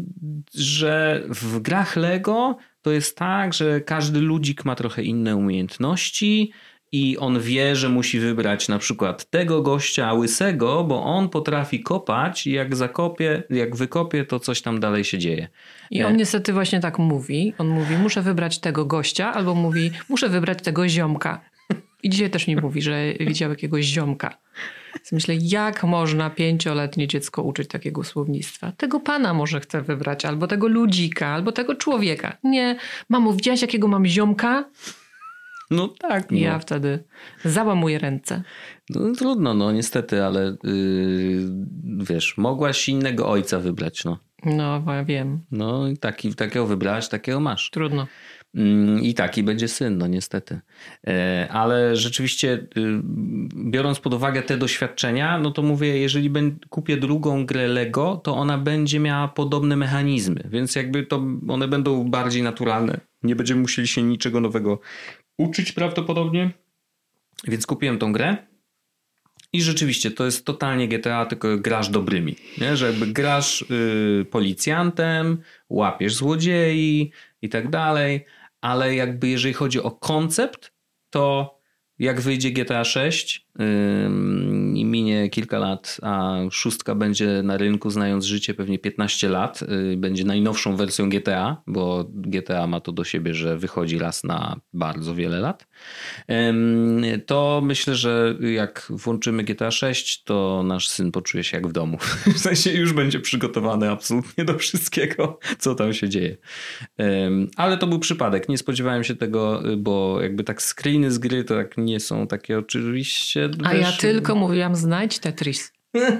że w grach Lego to jest tak, że każdy ludzik ma trochę inne umiejętności i on wie, że musi wybrać na przykład tego gościa łysego, bo on potrafi kopać i jak zakopie, jak wykopie, to coś tam dalej się dzieje. I on niestety właśnie tak mówi. On mówi, muszę wybrać tego gościa, albo mówi, muszę wybrać tego ziomka. I dzisiaj też mi mówi, że widział jakiegoś ziomka. Więc myślę, jak można pięcioletnie dziecko uczyć takiego słownictwa? Tego pana może chce wybrać, albo tego ludzika, albo tego człowieka. Nie, mamo, widziałaś jakiego mam ziomka? No tak. No. I ja wtedy załamuję ręce. No, trudno, no niestety, ale yy, wiesz, mogłaś innego ojca wybrać, no. No, ja wiem. No i taki, takiego wybrałaś, takiego masz. Trudno. I taki będzie syn, no niestety. Ale rzeczywiście, biorąc pod uwagę te doświadczenia, no to mówię, jeżeli kupię drugą grę Lego, to ona będzie miała podobne mechanizmy, więc jakby to one będą bardziej naturalne. Nie będziemy musieli się niczego nowego uczyć prawdopodobnie. Więc kupiłem tą grę. I rzeczywiście to jest totalnie G T A, tylko grasz dobrymi. Nie? Że jakby grasz y, policjantem, łapiesz złodziei i tak dalej, ale jakby jeżeli chodzi o koncept, to jak wyjdzie G T A sześć yy, i minie kilka lat, a szóstka będzie na rynku, znając życie pewnie piętnaście lat, yy, będzie najnowszą wersją G T A, bo G T A ma to do siebie, że wychodzi raz na bardzo wiele lat, yy, to myślę, że jak włączymy G T A sześć, to nasz syn poczuje się jak w domu. W sensie już będzie przygotowany absolutnie do wszystkiego, co tam się dzieje. Yy, ale to był przypadek. Nie spodziewałem się tego, bo jakby tak screeny z gry to tak nie są takie oczywiście... A wiesz, ja tylko mówiłam, znajdź Tetris.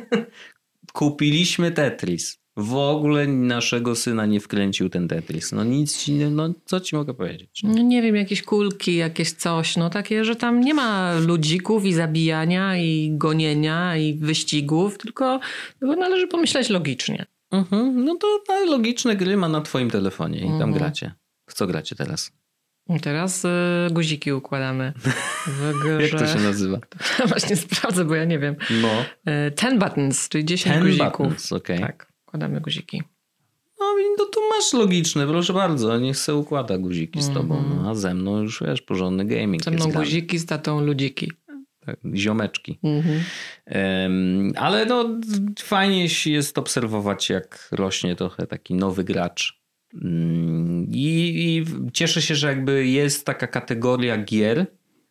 Kupiliśmy Tetris. W ogóle naszego syna nie wkręcił ten Tetris. No nic ci, no co ci mogę powiedzieć? No nie wiem, jakieś kulki, jakieś coś, no takie, że tam nie ma ludzików i zabijania i gonienia i wyścigów, tylko, tylko należy pomyśleć logicznie. Mhm. No to logiczne gry ma na twoim telefonie i tam mhm. gracie. W co gracie teraz? Teraz y, guziki układamy w grze. Jak to się nazywa? To właśnie sprawdzę, bo ja nie wiem. No. Y, ten buttons, czyli dziesięć ten guzików. Buttons, okay. Tak, układamy guziki. No, no to masz logiczne, proszę bardzo. Niech se układa guziki z tobą. Mm-hmm. No, a ze mną już wiesz, porządny gaming. Ze mną guziki, z tatą ludziki. Tak, ziomeczki. Mm-hmm. Um, ale no fajnie jest obserwować, jak rośnie trochę taki nowy gracz. I, I cieszę się, że jakby jest taka kategoria gier,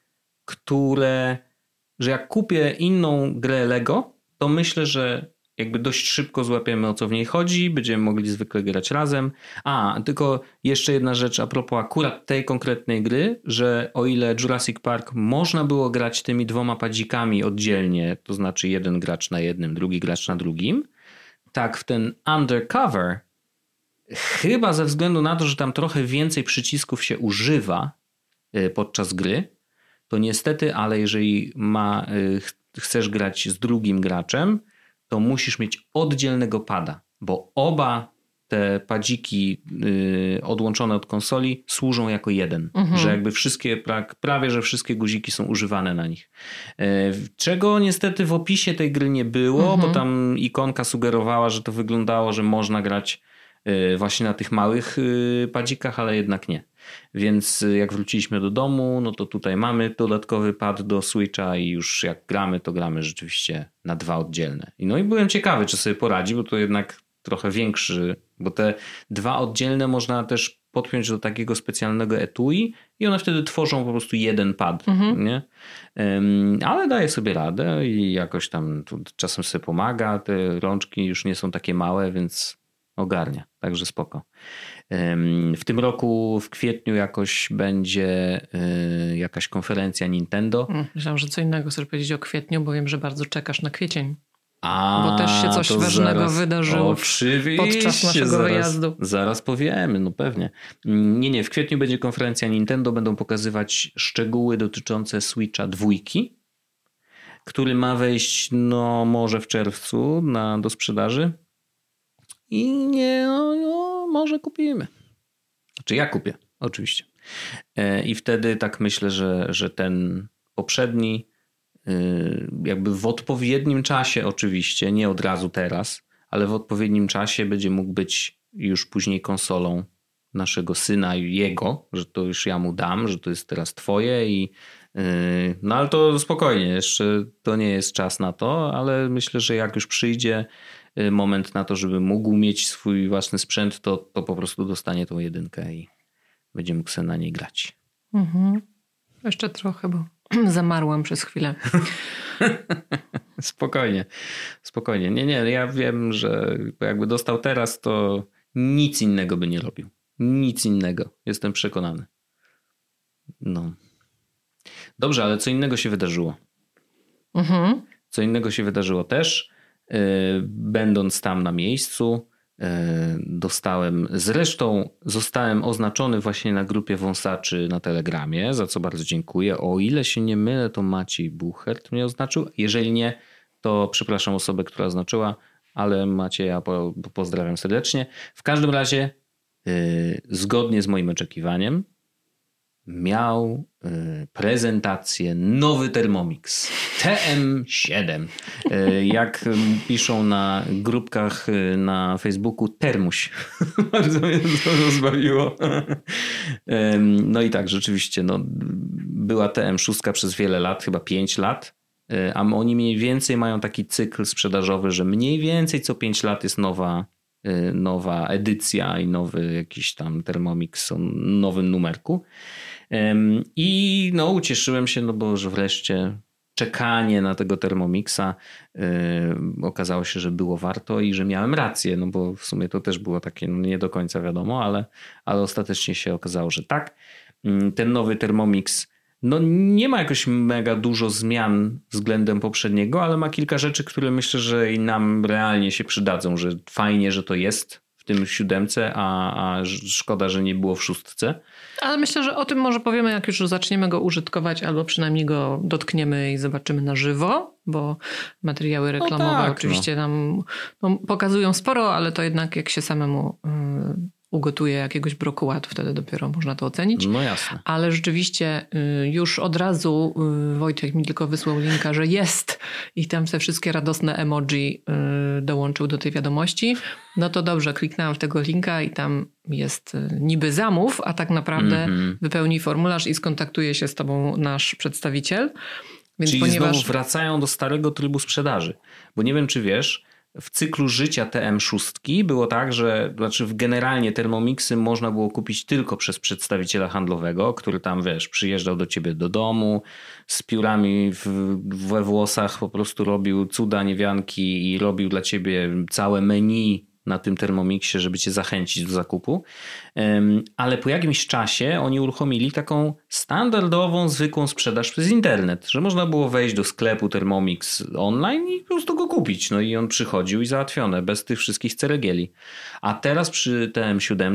które, że jak kupię inną grę Lego, to myślę, że jakby dość szybko złapiemy, o co w niej chodzi, będziemy mogli zwykle grać razem. A, tylko jeszcze jedna rzecz a propos akurat tej konkretnej gry, że o ile Jurassic Park można było grać tymi dwoma padzikami oddzielnie, to znaczy jeden gracz na jednym, drugi gracz na drugim, tak w ten Undercover chyba ze względu na to, że tam trochę więcej przycisków się używa podczas gry, to niestety, ale jeżeli ma, chcesz grać z drugim graczem, to musisz mieć oddzielnego pada, bo oba te padziki odłączone od konsoli służą jako jeden, mhm. że jakby wszystkie, prawie że wszystkie guziki są używane na nich. Czego niestety w opisie tej gry nie było, mhm. bo tam ikonka sugerowała, że to wyglądało, że można grać właśnie na tych małych padzikach, ale jednak nie. Więc jak wróciliśmy do domu, no to tutaj mamy dodatkowy pad do Switcha i już jak gramy, to gramy rzeczywiście na dwa oddzielne. No i byłem ciekawy, czy sobie poradzi, bo to jednak trochę większy, bo te dwa oddzielne można też podpiąć do takiego specjalnego etui i one wtedy tworzą po prostu jeden pad. Mhm. Nie? Um, ale daje sobie radę i jakoś tam czasem sobie pomaga. Te rączki już nie są takie małe, więc ogarnia, także spoko. W tym roku w kwietniu jakoś będzie jakaś konferencja Nintendo. Myślałam, że co innego chcesz powiedzieć o kwietniu, bo wiem, że bardzo czekasz na kwiecień. A, bo też się coś ważnego zaraz, wydarzyło podczas naszego zaraz, wyjazdu. Zaraz powiemy, no pewnie. Nie, nie, w kwietniu będzie konferencja Nintendo, będą pokazywać szczegóły dotyczące Switcha dwójki, który ma wejść no może w czerwcu na, do sprzedaży. i nie, no, no może kupimy. Znaczy ja kupię, oczywiście. I wtedy tak myślę, że, że ten poprzedni jakby w odpowiednim czasie oczywiście, nie od razu teraz, ale w odpowiednim czasie będzie mógł być już później konsolą naszego syna i jego, że to już ja mu dam, że to jest teraz twoje i no ale to spokojnie, jeszcze to nie jest czas na to, ale myślę, że jak już przyjdzie moment na to, żeby mógł mieć swój własny sprzęt, to, to po prostu dostanie tą jedynkę i będzie mógł sobie na niej grać. Mhm. Jeszcze trochę, bo zamarłam przez chwilę. Spokojnie, spokojnie. Nie, nie, ja wiem, że jakby dostał teraz, to nic innego by nie robił. Nic innego. Jestem przekonany. No. Dobrze, ale co innego się wydarzyło? Mhm. Co innego się wydarzyło też. Yy, będąc tam na miejscu, yy, dostałem, zresztą zostałem oznaczony właśnie na grupie wąsaczy na Telegramie, za co bardzo dziękuję. O ile się nie mylę, to Maciej Buchert mnie oznaczył. Jeżeli nie, to przepraszam osobę, która oznaczyła, ale Macieja po, pozdrawiam serdecznie. W każdym razie, yy, zgodnie z moim oczekiwaniem, miał y, prezentację nowy Thermomix T M siedem. Y, jak piszą na grupkach y, na Facebooku, Termuś. Bardzo mnie to rozbawiło. y, no i tak, rzeczywiście no, była T M sześć przez wiele lat, chyba pięć lat, y, a oni mniej więcej mają taki cykl sprzedażowy, że mniej więcej co pięć lat jest nowa y, nowa edycja i nowy jakiś tam Thermomix o nowym numerku. I no ucieszyłem się, no bo że wreszcie czekanie na tego Thermomixa yy, okazało się, że było warto i że miałem rację, no bo w sumie to też było takie no nie do końca wiadomo, ale, ale ostatecznie się okazało, że tak. Ten nowy Thermomix no nie ma jakoś mega dużo zmian względem poprzedniego, ale ma kilka rzeczy, które myślę, że i nam realnie się przydadzą, że fajnie, że to jest w tym siódemce, a, a szkoda, że nie było w szóstce. Ale myślę, że o tym może powiemy, jak już zaczniemy go użytkować, albo przynajmniej go dotkniemy i zobaczymy na żywo, bo materiały reklamowe no tak, oczywiście no. nam no, pokazują sporo, ale to jednak jak się samemu y, ugotuje jakiegoś brokuła, to wtedy dopiero można to ocenić. No jasne. Ale rzeczywiście y, już od razu y, Wojtek mi tylko wysłał linka, że jest i tam te wszystkie radosne emoji y, dołączył do tej wiadomości. No to dobrze, kliknęłam w tego linka i tam jest y, niby zamów, a tak naprawdę mm-hmm. wypełnij formularz i skontaktuje się z tobą nasz przedstawiciel. Więc Czyli ponieważ... znowu wracają do starego trybu sprzedaży. Bo nie wiem, czy wiesz, w cyklu życia T M sześć było tak, że znaczy generalnie Thermomixy można było kupić tylko przez przedstawiciela handlowego, który tam, wiesz, przyjeżdżał do ciebie do domu z piórami w, we włosach, po prostu robił cuda niewianki i robił dla ciebie całe menu na tym Thermomixie, żeby cię zachęcić do zakupu. Ale po jakimś czasie oni uruchomili taką standardową, zwykłą sprzedaż przez internet, że można było wejść do sklepu Thermomix online i po prostu go kupić. No i on przychodził i załatwione, bez tych wszystkich ceregieli. A teraz przy T M siedem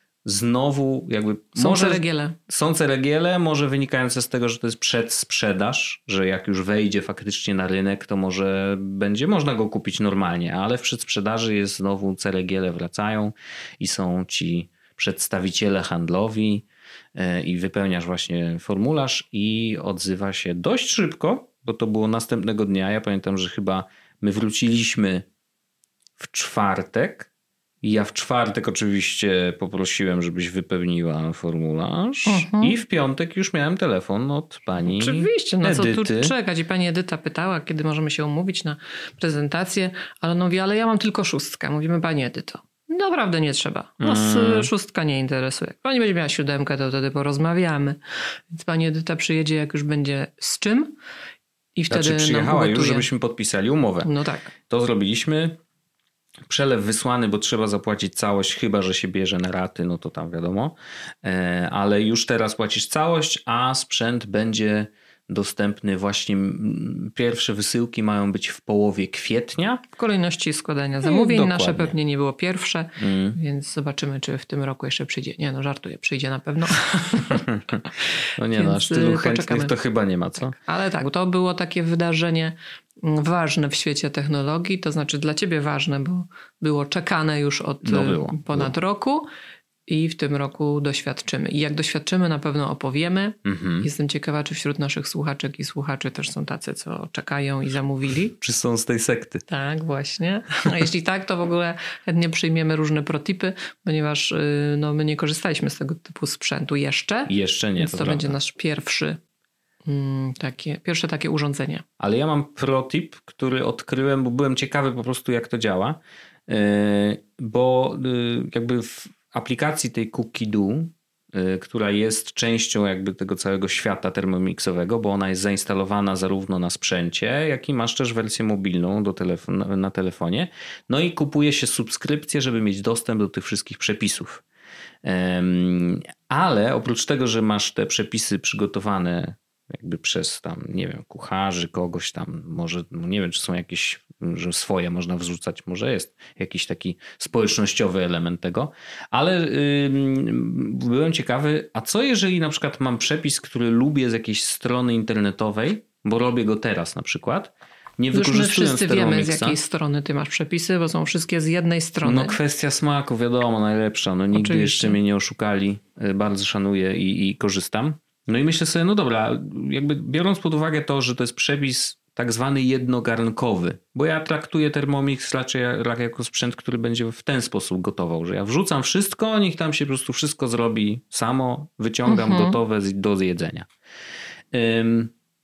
znowu jakby... Są może, ceregiele. Są ceregiele, może wynikające z tego, że to jest przedsprzedaż, że jak już wejdzie faktycznie na rynek, to może będzie można go kupić normalnie, ale w przedsprzedaży jest znowu ceregiele wracają i są ci przedstawiciele handlowi i wypełniasz właśnie formularz i odzywa się dość szybko, bo to było następnego dnia. Ja pamiętam, że chyba my wróciliśmy w czwartek. I ja w czwartek oczywiście poprosiłem, żebyś wypełniła formularz uh-huh. i w piątek już miałem telefon od pani Oczywiście, no Edyty. co tu czekać. I pani Edyta pytała, kiedy możemy się umówić na prezentację, ale no mówi, ale ja mam tylko szóstkę. Mówimy, pani Edyto, naprawdę nie trzeba. Nas mm. szóstka nie interesuje. Jak pani będzie miała siódemkę, to wtedy porozmawiamy. Więc pani Edyta przyjedzie, jak już będzie z czym i wtedy znaczy, przyjechała nam ugotuje. już, żebyśmy podpisali umowę. No tak. To zrobiliśmy. Przelew wysłany, bo trzeba zapłacić całość, chyba że się bierze na raty, no to tam wiadomo. Ale już teraz płacisz całość, a sprzęt będzie dostępny właśnie. Pierwsze wysyłki mają być w połowie kwietnia. W kolejności składania zamówień. No, nasze pewnie nie było pierwsze, mm. więc zobaczymy, czy w tym roku jeszcze przyjdzie. Nie no, żartuję, przyjdzie na pewno. No nie no, aż tylu chętnych to chyba nie ma, co? Tak. Ale tak, to było takie wydarzenie ważne w świecie technologii, to znaczy dla ciebie ważne, bo było czekane już od no było, ponad było. roku i w tym roku doświadczymy. I jak doświadczymy, na pewno opowiemy. Mhm. Jestem ciekawa, czy wśród naszych słuchaczek i słuchaczy też są tacy, co czekają i zamówili. Czy są z tej sekty? Tak, właśnie. A jeśli tak, to w ogóle chętnie przyjmiemy różne protipy, ponieważ no, my nie korzystaliśmy z tego typu sprzętu jeszcze. Jeszcze nie, więc to, to prawda. będzie nasz pierwszy mm, takie, pierwsze takie urządzenie. Ale ja mam protip, który odkryłem, bo byłem ciekawy po prostu, jak to działa. Yy, bo yy, jakby w aplikacji tej Cookie-Do, yy, która jest częścią jakby tego całego świata Thermomixowego, bo ona jest zainstalowana zarówno na sprzęcie, jak i masz też wersję mobilną do telefon- na telefonie. No i kupuje się subskrypcję, żeby mieć dostęp do tych wszystkich przepisów. Yy, ale oprócz tego, że masz te przepisy przygotowane jakby przez tam, nie wiem, kucharzy, kogoś tam, może, no nie wiem, czy są jakieś, że swoje można wrzucać, może jest jakiś taki społecznościowy element tego, ale yy, byłem ciekawy, a co jeżeli na przykład mam przepis, który lubię z jakiejś strony internetowej, bo robię go teraz na przykład, nie wykorzystując Już my wszyscy wiemy, z Thermomixa. jakiej strony ty masz przepisy, bo są wszystkie z jednej strony. No kwestia smaku, wiadomo, najlepsza. No nigdy Oczywiście. jeszcze mnie nie oszukali. Bardzo szanuję i, i korzystam. No i myślę sobie, no dobra, jakby biorąc pod uwagę to, że to jest przepis tak zwany jednogarnkowy, bo ja traktuję Thermomix raczej jako sprzęt, który będzie w ten sposób gotował, że ja wrzucam wszystko, niech tam się po prostu wszystko zrobi samo, wyciągam Mhm. gotowe do zjedzenia. Ym,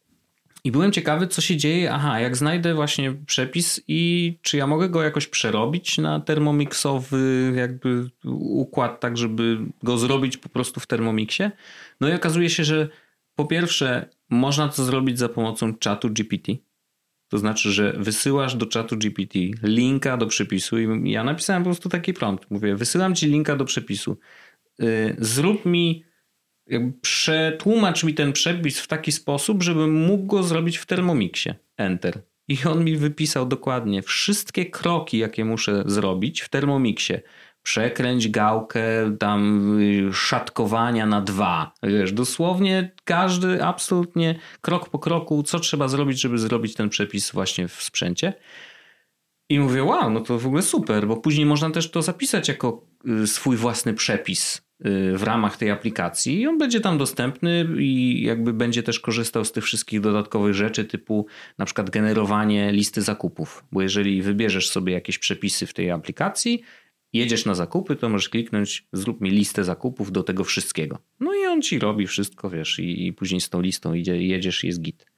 I byłem ciekawy, co się dzieje, aha, jak znajdę właśnie przepis i czy ja mogę go jakoś przerobić na termomixowy jakby układ, tak żeby go zrobić po prostu w Thermomixie. No i okazuje się, że po pierwsze można to zrobić za pomocą czatu G P T. To znaczy, że wysyłasz do czatu G P T linka do przepisu i ja napisałem po prostu taki prompt. Mówię, wysyłam ci linka do przepisu. Yy, zrób mi jakby przetłumacz mi ten przepis w taki sposób, żebym mógł go zrobić w Thermomixie. Enter. I on mi wypisał dokładnie wszystkie kroki, jakie muszę zrobić w Thermomixie. Przekręć gałkę tam szatkowania na dwa. Wiesz, dosłownie każdy, absolutnie krok po kroku, co trzeba zrobić, żeby zrobić ten przepis właśnie w sprzęcie. I mówię, wow, no to w ogóle super, bo później można też to zapisać jako swój własny przepis w ramach tej aplikacji i on będzie tam dostępny i jakby będzie też korzystał z tych wszystkich dodatkowych rzeczy typu na przykład generowanie listy zakupów, bo jeżeli wybierzesz sobie jakieś przepisy w tej aplikacji, jedziesz na zakupy, to możesz kliknąć zrób mi listę zakupów do tego wszystkiego. No i on ci robi wszystko, wiesz, i, i później z tą listą idzie, jedziesz i jest git.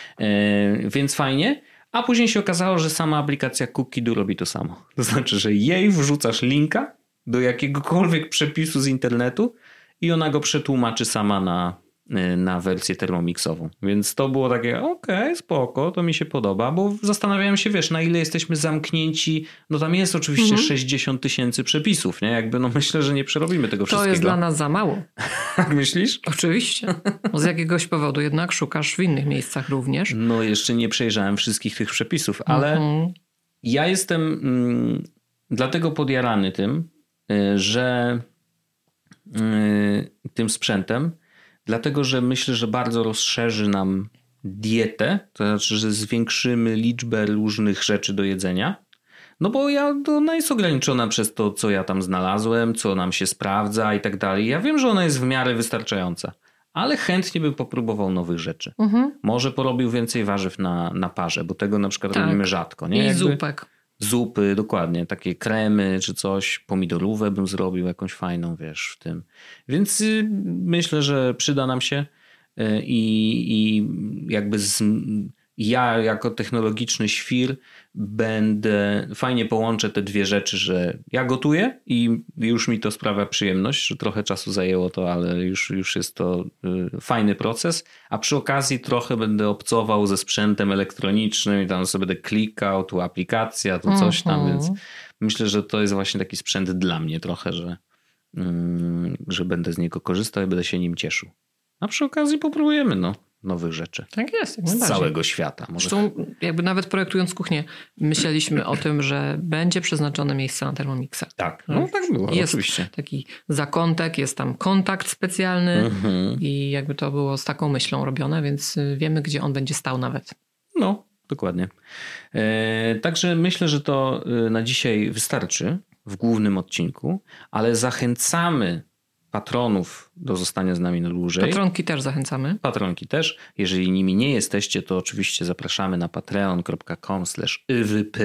Yy, więc fajnie. A później się okazało, że sama aplikacja Cookie-Do robi to samo. To znaczy, że jej wrzucasz linka do jakiegokolwiek przepisu z internetu i ona go przetłumaczy sama na, na wersję termomixową. Więc to było takie, okej, okay, spoko, to mi się podoba, bo zastanawiałem się, wiesz, na ile jesteśmy zamknięci. No tam jest oczywiście mhm. sześćdziesiąt tysięcy przepisów, nie? Jakby no myślę, że nie przerobimy tego to wszystkiego. To jest dla nas za mało. Tak myślisz? Oczywiście. Z jakiegoś powodu jednak szukasz w innych miejscach również. No jeszcze nie przejrzałem wszystkich tych przepisów, ale mhm. ja jestem mm, dlatego podjarany tym, że yy, tym sprzętem, dlatego że myślę, że bardzo rozszerzy nam dietę, to znaczy, że zwiększymy liczbę różnych rzeczy do jedzenia. No bo ja, ona jest ograniczona przez to, co ja tam znalazłem, co nam się sprawdza i tak dalej. Ja wiem, że ona jest w miarę wystarczająca, ale chętnie bym popróbował nowych rzeczy. Mhm. Może porobił więcej warzyw na, na parze, bo tego na przykład tak. robimy rzadko. Nie? I Jakby... zupek. Zupy, dokładnie, takie kremy czy coś, pomidorówę bym zrobił jakąś fajną, wiesz, w tym. Więc y, myślę, że przyda nam się y, i jakby z, ja jako technologiczny świr będę, fajnie połączę te dwie rzeczy, że ja gotuję i już mi to sprawia przyjemność, że trochę czasu zajęło to, ale już, już jest to y, fajny proces, a przy okazji trochę będę obcował ze sprzętem elektronicznym i tam sobie będę klikał, tu aplikacja, tu coś tam, mm-hmm. więc myślę, że to jest właśnie taki sprzęt dla mnie trochę, że, y, że będę z niego korzystał i będę się nim cieszył. A przy okazji popróbujemy, no. nowych rzeczy. Tak jest. Jak z całego świata. Może... Zresztą jakby nawet projektując kuchnię myśleliśmy o tym, że będzie przeznaczone miejsce na Thermomixa. Tak, no tak było, jest oczywiście. Taki zakątek, jest tam kontakt specjalny mhm. i jakby to było z taką myślą robione, więc wiemy, gdzie on będzie stał nawet. No, dokładnie. E, także myślę, że to na dzisiaj wystarczy w głównym odcinku, ale zachęcamy patronów do zostania z nami na dłużej. Patronki też zachęcamy. Patronki też. Jeżeli nimi nie jesteście, to oczywiście zapraszamy na patreon kropka com slash i w p.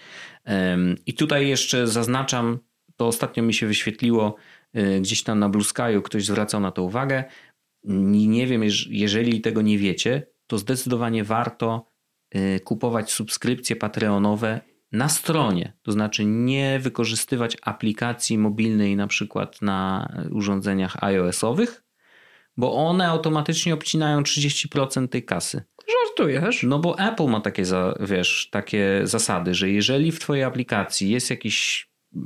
I tutaj jeszcze zaznaczam, to ostatnio mi się wyświetliło gdzieś tam na Blue Sky'u, ktoś zwracał na to uwagę. Nie wiem, jeżeli tego nie wiecie, to zdecydowanie warto kupować subskrypcje patreonowe na stronie, to znaczy nie wykorzystywać aplikacji mobilnej na przykład na urządzeniach iOS-owych, bo one automatycznie obcinają trzydzieści procent tej kasy. Żartujesz? No bo Apple ma takie, wiesz, takie zasady, że jeżeli w twojej aplikacji jest jakiś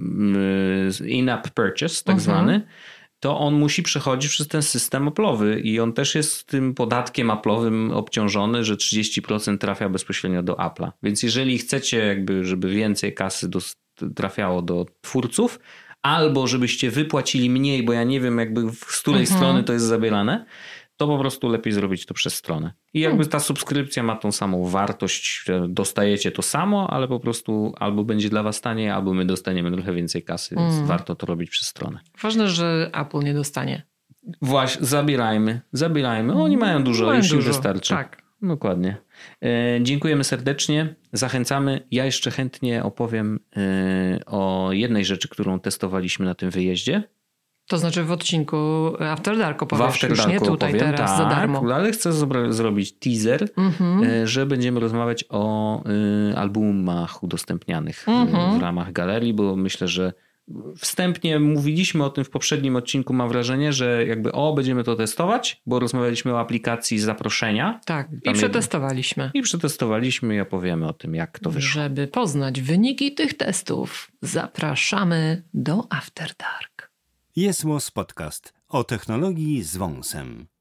in-app purchase tak uh-huh. zwany, to on musi przechodzić przez ten system Apple'owy i on też jest tym podatkiem Apple'owym obciążony, że trzydzieści procent trafia bezpośrednio do Apple'a. Więc jeżeli chcecie jakby, żeby więcej kasy do, trafiało do twórców, albo żebyście wypłacili mniej, bo ja nie wiem jakby z której mhm. strony to jest zabierane, to po prostu lepiej zrobić to przez stronę. I jakby ta subskrypcja ma tą samą wartość, że dostajecie to samo, ale po prostu albo będzie dla was taniej, albo my dostaniemy trochę więcej kasy, więc mm. warto to robić przez stronę. Ważne, że Apple nie dostanie. Właśnie, zabierajmy, zabierajmy. Oni mają dużo, mają już dużo. Im wystarczy. Tak. Dokładnie. E, dziękujemy serdecznie, zachęcamy. Ja jeszcze chętnie opowiem e, o jednej rzeczy, którą testowaliśmy na tym wyjeździe. To znaczy w odcinku After Dark opowiesz, w After już Darku nie tutaj opowiem, teraz tak, za darmo. Ale chcę zro- zrobić teaser, mm-hmm. że będziemy rozmawiać o y, albumach udostępnianych mm-hmm. w ramach galerii, bo myślę, że wstępnie mówiliśmy o tym w poprzednim odcinku, mam wrażenie, że jakby o, będziemy to testować, bo rozmawialiśmy o aplikacji zaproszenia. Tak, i przetestowaliśmy. Jed... I przetestowaliśmy i opowiemy o tym, jak to wyszło. Żeby poznać wyniki tych testów, zapraszamy do After Dark. Jest Podcast o technologii z wąsem.